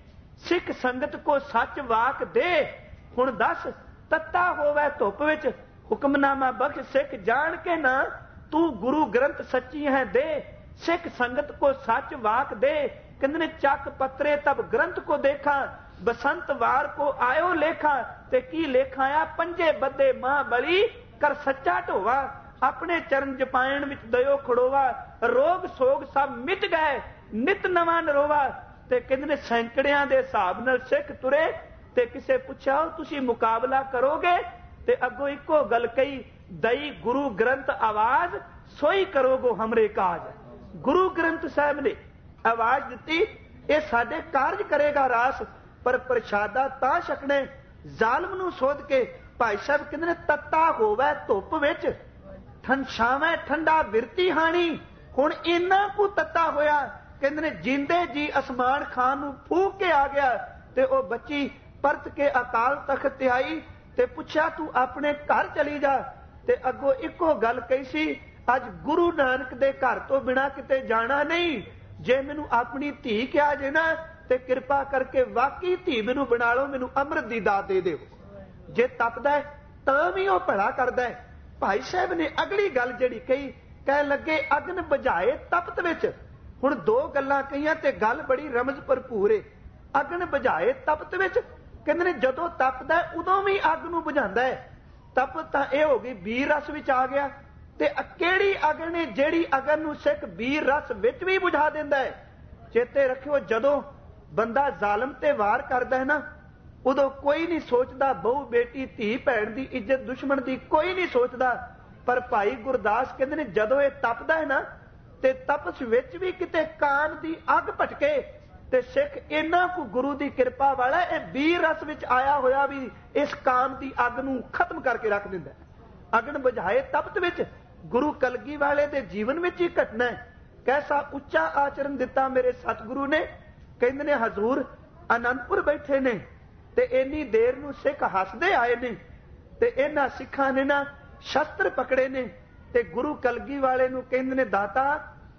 सिख संगत को सच वाक दे। हुण दस तत्ता होवे धुप विच, हुक्मनामा बख्श सिख जान के ना, तू गुरु ग्रंथ सच्ची है दे, सिख संगत को सच वाक दे। कहंदे ने चक पत्रे तब ग्रंथ को देखा, बसंत वार को आयो लेखा। ते की लेखाया पंजे बदे महाबली कर सच्चा ढोवा, अपने चरण जपायण विच दयो खड़ोवा, रोग सोग सब मिट गए नित नवा नरोवा। ते कहंदे ने सैकड़ियां दे हिसाब नाल सिख तुरे। ते किसे पुछया तुसी मुकाबला करोगे? ते अगों इको गल कही, दई गुरु ग्रंथ आवाज सोई करोगो हमरे काज। गुरु ग्रंथ साहिब ने आवाज दिती, ये साडे कारज करेगा रास, पर प्रशादा तां छकने जालम नूं सोध के। भाई साहब कहंदे ने तत्ता होवे धुप विच, ठंड छावे ठंडा विरती हाणी। हुण इन्ना कु तत्ता होया, कहंदे ने जिंदे जी असमान खान नूं फूक के आ गया। ते ओ बच्ची परत के अकाल तख्त ते आई ते पुछया तू अपने घर चली जा। ते अगों इको गल कही सी, अज गुरु नानक दे घर तो बिना किते जाना नहीं। जे मैनू अपनी धी कहा जे ना ते किरपा करके वाकई धी मैनू बना लो, मैनू अमृत दी दात दे दिओ। जे तपदा है तां भी वह भला करदा है। भाई साहब ने अगली गल जिहड़ी कही, कह लगे अगन बुझाए तपत विच। हुण दो गल्लां कहियां ते गल बड़ी रमज भरपूर है। अगन बुझाए तपत विच, कहंदे ने जदों तपदा है उदों भी अग नूं बुझांदा है। तप तां इह हो गई बीर रस विच आ गया, ते किहड़ी अगन है जिहड़ी अगन नूं सिख बीर रस विच भी बुझा दिंदा है। चेते रखियो जदों बंदा जालम ते वार करदा है ना, उदों कोई नहीं सोचदा बहु बेटी धी भैण दी इज्जत दुश्मन दी कोई नहीं सोचदा। पर भाई गुरदास कहंदे ने जदों इह तपदा है ना, ते तपस विच भी किते कान दी अग भटके, ते सिख इन्ना कु गुरु दी किरपा वाला इह बीर रस विच आया होया भी इस काम दी अग नूं खत्म करके रख दिंदा है। अगन बुझाए तपत विच गुरु कलगी वाले दे जीवन विच ही घटना है। कैसा उच्चा आचरण दिता मेरे सतगुरु ने। कहंदे ने हजूर आनंदपुर बैठे ने ते इन्नी देर नूं सिख हसदे आए ने, ते इन्हां सिखां ने ना शस्त्र पकड़े ने। ते गुरु कलगी वाले नूं कहंदे ने दाता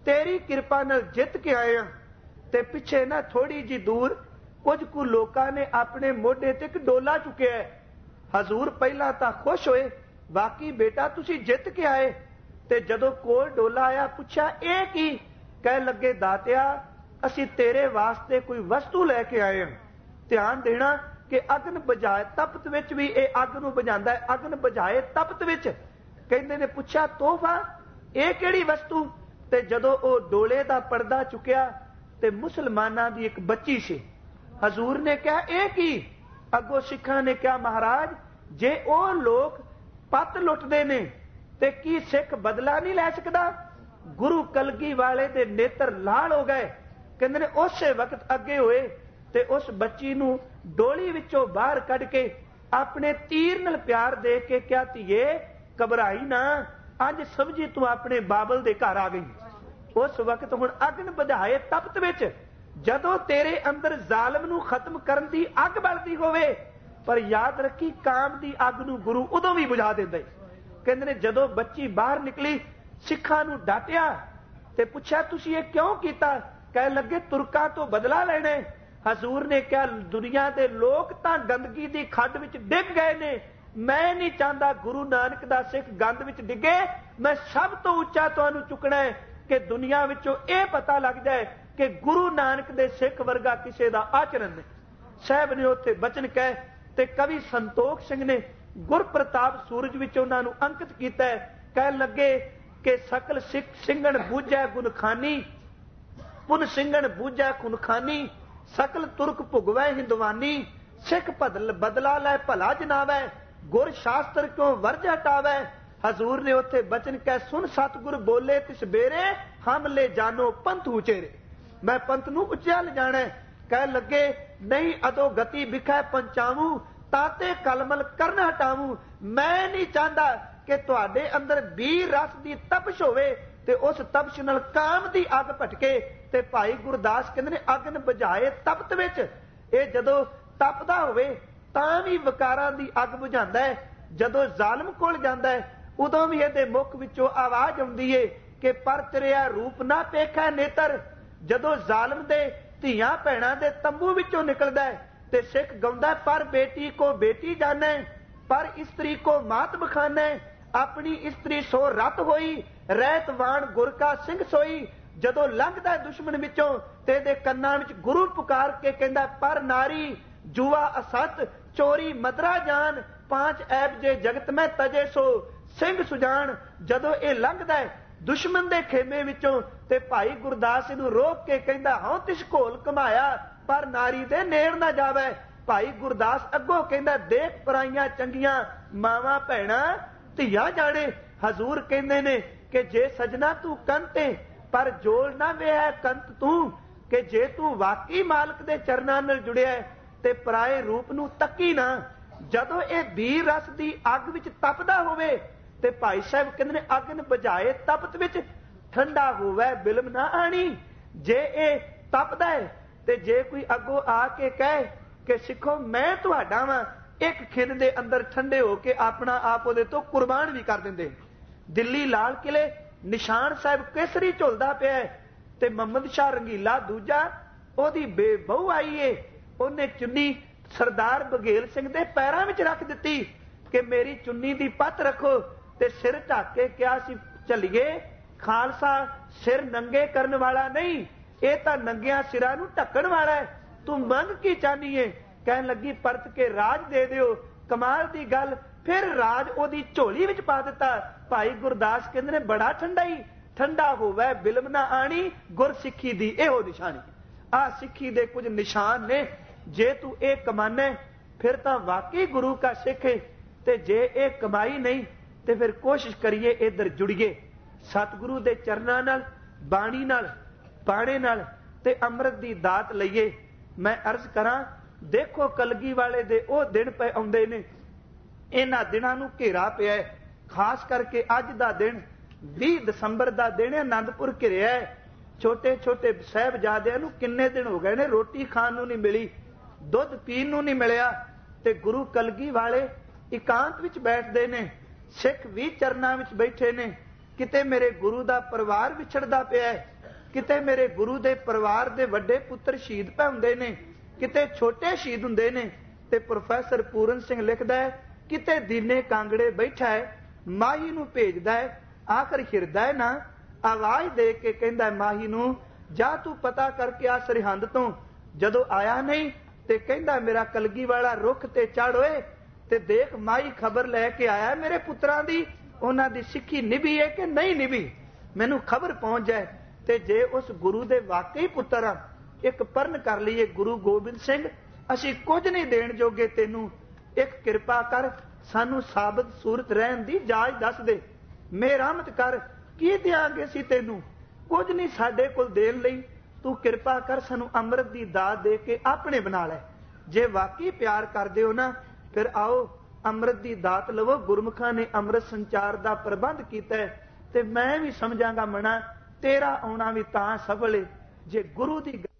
तेरी कृपा नाल जित के आए हैं। ते पिछे ना थोड़ी जी दूर कुछ कु लोकां ने अपने मोढे ते एक डोला चुकिया है। हजूर पहला तां खुश होए, बाकी बेटा तुसी जित के आए। ते जदों कोल डोला आया, पुछया इह की? कह लगे दातिया असी तेरे वास्ते कोई वस्तु लैके आए हैं। ध्यान देना कि अग्न बुझाए तपत विच भी ये अग नूं बुझांदा है। अग्न बुझाए तपत विच कहंदे ने पुछया तोहफा ये किहड़ी वस्तु? ते जदों ओ डोले दा पर्दा चुकिया ते मुसलमानां दी एक बच्ची सी। हजूर ने कहा यह की? अगों सिखां ने कहा महाराज जे ओ लोग पत लुटदे ने ते की सिख बदला नहीं लै सकदा? गुरु कलगी वाले दे नेत्र लाल हो गए। कहंदे ने उस वक्त अगे होए ते उस बच्ची नूं डोली विचों बाहर कढ के अपने तीर नाल प्यार दे के क्या धीए घबराई ना, अज समझी तू अपने बाबल दे घर आ गई। उस वक्त हुण अग्न बुझाए तपत विच जदों तेरे अंदर जालम नूं खत्म करन दी अग बलदी होवे, पर याद रखी काम दी अग नूं गुरु उदों भी बुझा दिंदा है। कहंदे ने जदों बच्ची बाहर निकली, सिखां नूं डांटिया ते पुछया तुसीं ये क्यों कीता? कह लगे तुरकां तो बदला लेना। हजूर ने कहा दुनिया के लोग तां गंदगी दी खड्ड विच डिग गए ने, मैं नहीं चाहता गुरु नानक दा सिख गंद विच डिगे। मैं सब तो उच्चा तुहानूं चुकना है कि दुनिया विचों यह पता लग जाए कि गुरु नानक दे सिख वर्गा किसी दा आचरण नहीं। साहब ने उत्थे बचन कहे ते कवि संतोख सिंह ने गुर प्रताप सूरज विच उन्हां नूं अंकित कीता है। कह लगे कि सकल सिख सिंगण बूझै गुणखानी, पुन सिंगण बूझै खुनखानी, सकल तुरक भुगवै हिंदवानी, सिख बदल बदला लै भला जनावै, गुर शास्त्र क्यों वर्ज हटावै। हजूर ने उत्थे बचन कह सुन सतगुर बोले तिस बेरे, हम ले जानो पंथ उचेरे। मैं पंथ नूं उच्चा ले जाना। कह लगे नहीं अदो गति बिखै पंचावू, ताते कलमल करन हटावू। मैं नहीं चाहता कि तुहाडे अंदर बीर रस दी तपश होवे ते उस तपश नाल काम दी अग भटके। ते भाई गुरदास कहंदे ने अग्न बुझाए तपत विच, ये जदों तपदा होवे तां भी विकारां दी अग बुझांदा है। जदों जालम कोल जांदा है उदों भी इहदे मुख विचों आवाज आउंदी है कि पर तेरा रूप ना पेखै नेतर। जदों जालम दे धीआं भैणां दे तंबू विचों निकलदा है ते सिख गाउंदा पर बेटी को बेटी जानै, पर इस्त्री को मात बखानै, अपनी इस्त्री सो रत होई, रहत वाण गुर का सिंह सोई। जदों लंघदा दुश्मन विचों ते दे कन्नां विच गुरु पुकार के कहंदा पर नारी जुआ असत चोरी मदरा जान, पांच ऐब जे जगत में तजे सो सिंह सुजान। जदों ये लंघदा है दुश्मन दे खेमे विचों ते भाई गुरदास नूं रोक के कहंदा हौं तिस घोल कमाया, पर नारी दे नेड़ ना जावे। भाई गुरदास अगों कहंदा देख पराइयां चंगियां मावां भैणां धीआ जाने। हजूर कहंदे ने कि जे सजना तू कंते पर जोल ना वे है कंत तू, कि जे तू वाकई मालक दे चरनां नाल जुड़िया ते पराए रूप नूं तकी ना। जदों ये बीर रस दी अग विच तपदा होवे ते भाई साहब कहंदे ने अग्न बुझाए तपत विच ठंडा होवे बिलम ना आनी। जे ये तपदा है ते जे कोई अगों आके कहे कि सिखो मैं तुहाडा वां, एक खिन दे अंदर ठंडे होके अपना आप उहदे तो कुर्बान भी कर दिंदे। दिल्ली लाल किले निशान साहब केसरी झुलदा पिया ते मोहम्मद शाह रंगीला दूजा ओदी बेबहू आई है, उन्हें चुन्नी सरदार बघेल सिंह दे पैरां विच रख दित्ती कि मेरी चुन्नी दी पत रखो ते सिर ढक के क्या सी चलीए। खालसा सिर नंगे करन वाला नहीं, ये तां नंगियां सिरां नूं ढकण वाला है। तू मंग की चाहनी है? कहन लगी परत के राज दे दिओ। कमाल दी गल, फिर राज ओदी झोली विच पा दिता। भाई गुरदास कहंदे ने बड़ा ठंडा ही ठंडा होवे बिलम ना आनी, गुर सिੱਖੀ दी इहो निशानी। आ सिੱਖੀ दे कुछ निशान ने, जे तू ये कमाने फिर तां वाकई गुरु का सिख है, ते जे ये कमाई नहीं ते फिर कोशिश करिए इधर जुड़िए सतगुरु दे चरनां नाल, बाणी नाल, बाणे नाल ते अमृत दी दात लईए। मैं अर्ज करां देखो कलगी वाले दे ओ दिन पे आउंदे ने, इन्हां दिनां नूं घेरा पिया है। खास करके अज दा दिन बीस दसंबर दा दिन आनंदपुर घिरिया है। छोटे छोटे साहिबजादियां नूं किन्ने दिन हो गए ने रोटी खाण नूं नहीं मिली, दुध पीण नूं नहीं मिलिया, ते गुरु कलगी वाले इकांत विच बैठदे ने, सिख भी चरनां विच बैठे ने। किते मेरे गुरु दा परिवार विछड़दा पिया है, ਕਿਤੇ ਮੇਰੇ ਗੁਰੂ ਦੇ ਪਰਿਵਾਰ ਦੇ ਵੱਡੇ ਪੁੱਤਰ ਸ਼ਹੀਦ ਪੈ ਹੁੰਦੇ ਨੇ, ਕਿਤੇ ਛੋਟੇ ਸ਼ਹੀਦ ਹੁੰਦੇ ਨੇ। ਤੇ ਪ੍ਰੋਫੈਸਰ ਪੂਰਨ ਸਿੰਘ ਲਿਖਦਾ ਹੈ, ਕਿਤੇ ਦੀਨੇ ਕਾਂਗੜੇ ਬੈਠਾ ਹੈ, ਮਾਹੀ ਨੂੰ ਭੇਜਦਾ ਹੈ, ਆਖਰ ਹਿਰਦਾ ਨਾ ਆਵਾਜ਼ ਦੇ ਕੇ ਕਹਿੰਦਾ ਮਾਹੀ ਨੂੰ, ਜਾ ਤੂੰ ਪਤਾ ਕਰਕੇ ਆ ਸਰਹੰਦ ਤੋਂ। ਜਦੋਂ ਆਇਆ ਨਹੀਂ ਤੇ ਕਹਿੰਦਾ ਮੇਰਾ ਕਲਗੀ ਵਾਲਾ ਰੁੱਖ ਤੇ ਚੜ੍ਹ ਓਏ ਤੇ ਦੇਖ ਮਾਹੀ ਖਬਰ ਲੈ ਕੇ ਆਇਆ ਮੇਰੇ ਪੁੱਤਰਾਂ ਦੀ, ਉਹਨਾਂ ਦੀ ਸਿੱਖੀ ਨਿਭੀ ਹੈ ਕਿ ਨਹੀਂ ਨਿਭੀ, ਮੈਨੂੰ ਖਬਰ ਪਹੁੰਚ ਜਾਏ। ਤੇ ਜੇ ਉਸ ਗੁਰੂ ਦੇ ਵਾਕਈ ਪੁੱਤਰ ਆ, ਇੱਕ ਪਰਨ ਕਰ ਲਈਏ, ਗੁਰੂ ਗੋਬਿੰਦ ਸਿੰਘ ਅਸੀਂ ਕੁਝ ਨਹੀਂ ਦੇਣ ਜੋਗੇ, ਤੈਨੂੰ ਇੱਕ ਕਿਰਪਾ ਕਰ, ਸਾਨੂੰ ਸਾਬਤ ਸੂਰਤ ਰਹਿਣ ਦੀ ਜਾਚ ਦੱਸ ਦੇ, ਮਿਹਰਮਤ ਕਰ, ਕੀ ਦਿਆਂਗੇ ਅਸੀਂ ਤੈਨੂੰ, ਕੁਝ ਨਹੀਂ ਸਾਡੇ ਕੋਲ ਦੇਣ ਲਈ, ਤੂੰ ਕਿਰਪਾ ਕਰ ਸਾਨੂੰ ਅੰਮ੍ਰਿਤ ਦੀ ਦਾਤ ਦੇ ਕੇ ਆਪਣੇ ਬਣਾ ਲੈ। ਜੇ ਵਾਕਈ ਪਿਆਰ ਕਰਦੇ ਹੋ ਨਾ, ਫਿਰ ਆਓ ਅੰਮ੍ਰਿਤ ਦੀ ਦਾਤ ਲਵੋ। ਗੁਰਮੁਖਾਂ ਨੇ ਅੰਮ੍ਰਿਤ ਸੰਚਾਰ ਦਾ ਪ੍ਰਬੰਧ ਕੀਤਾ ਹੈ ਤੇ ਮੈਂ ਵੀ ਸਮਝਾਂਗਾ ਮਣਾ ਤੇਰਾ ਆਉਣਾ ਵੀ ਤਾਂ ਸਫਲ ਹੈ ਜੇ ਗੁਰੂ ਦੀ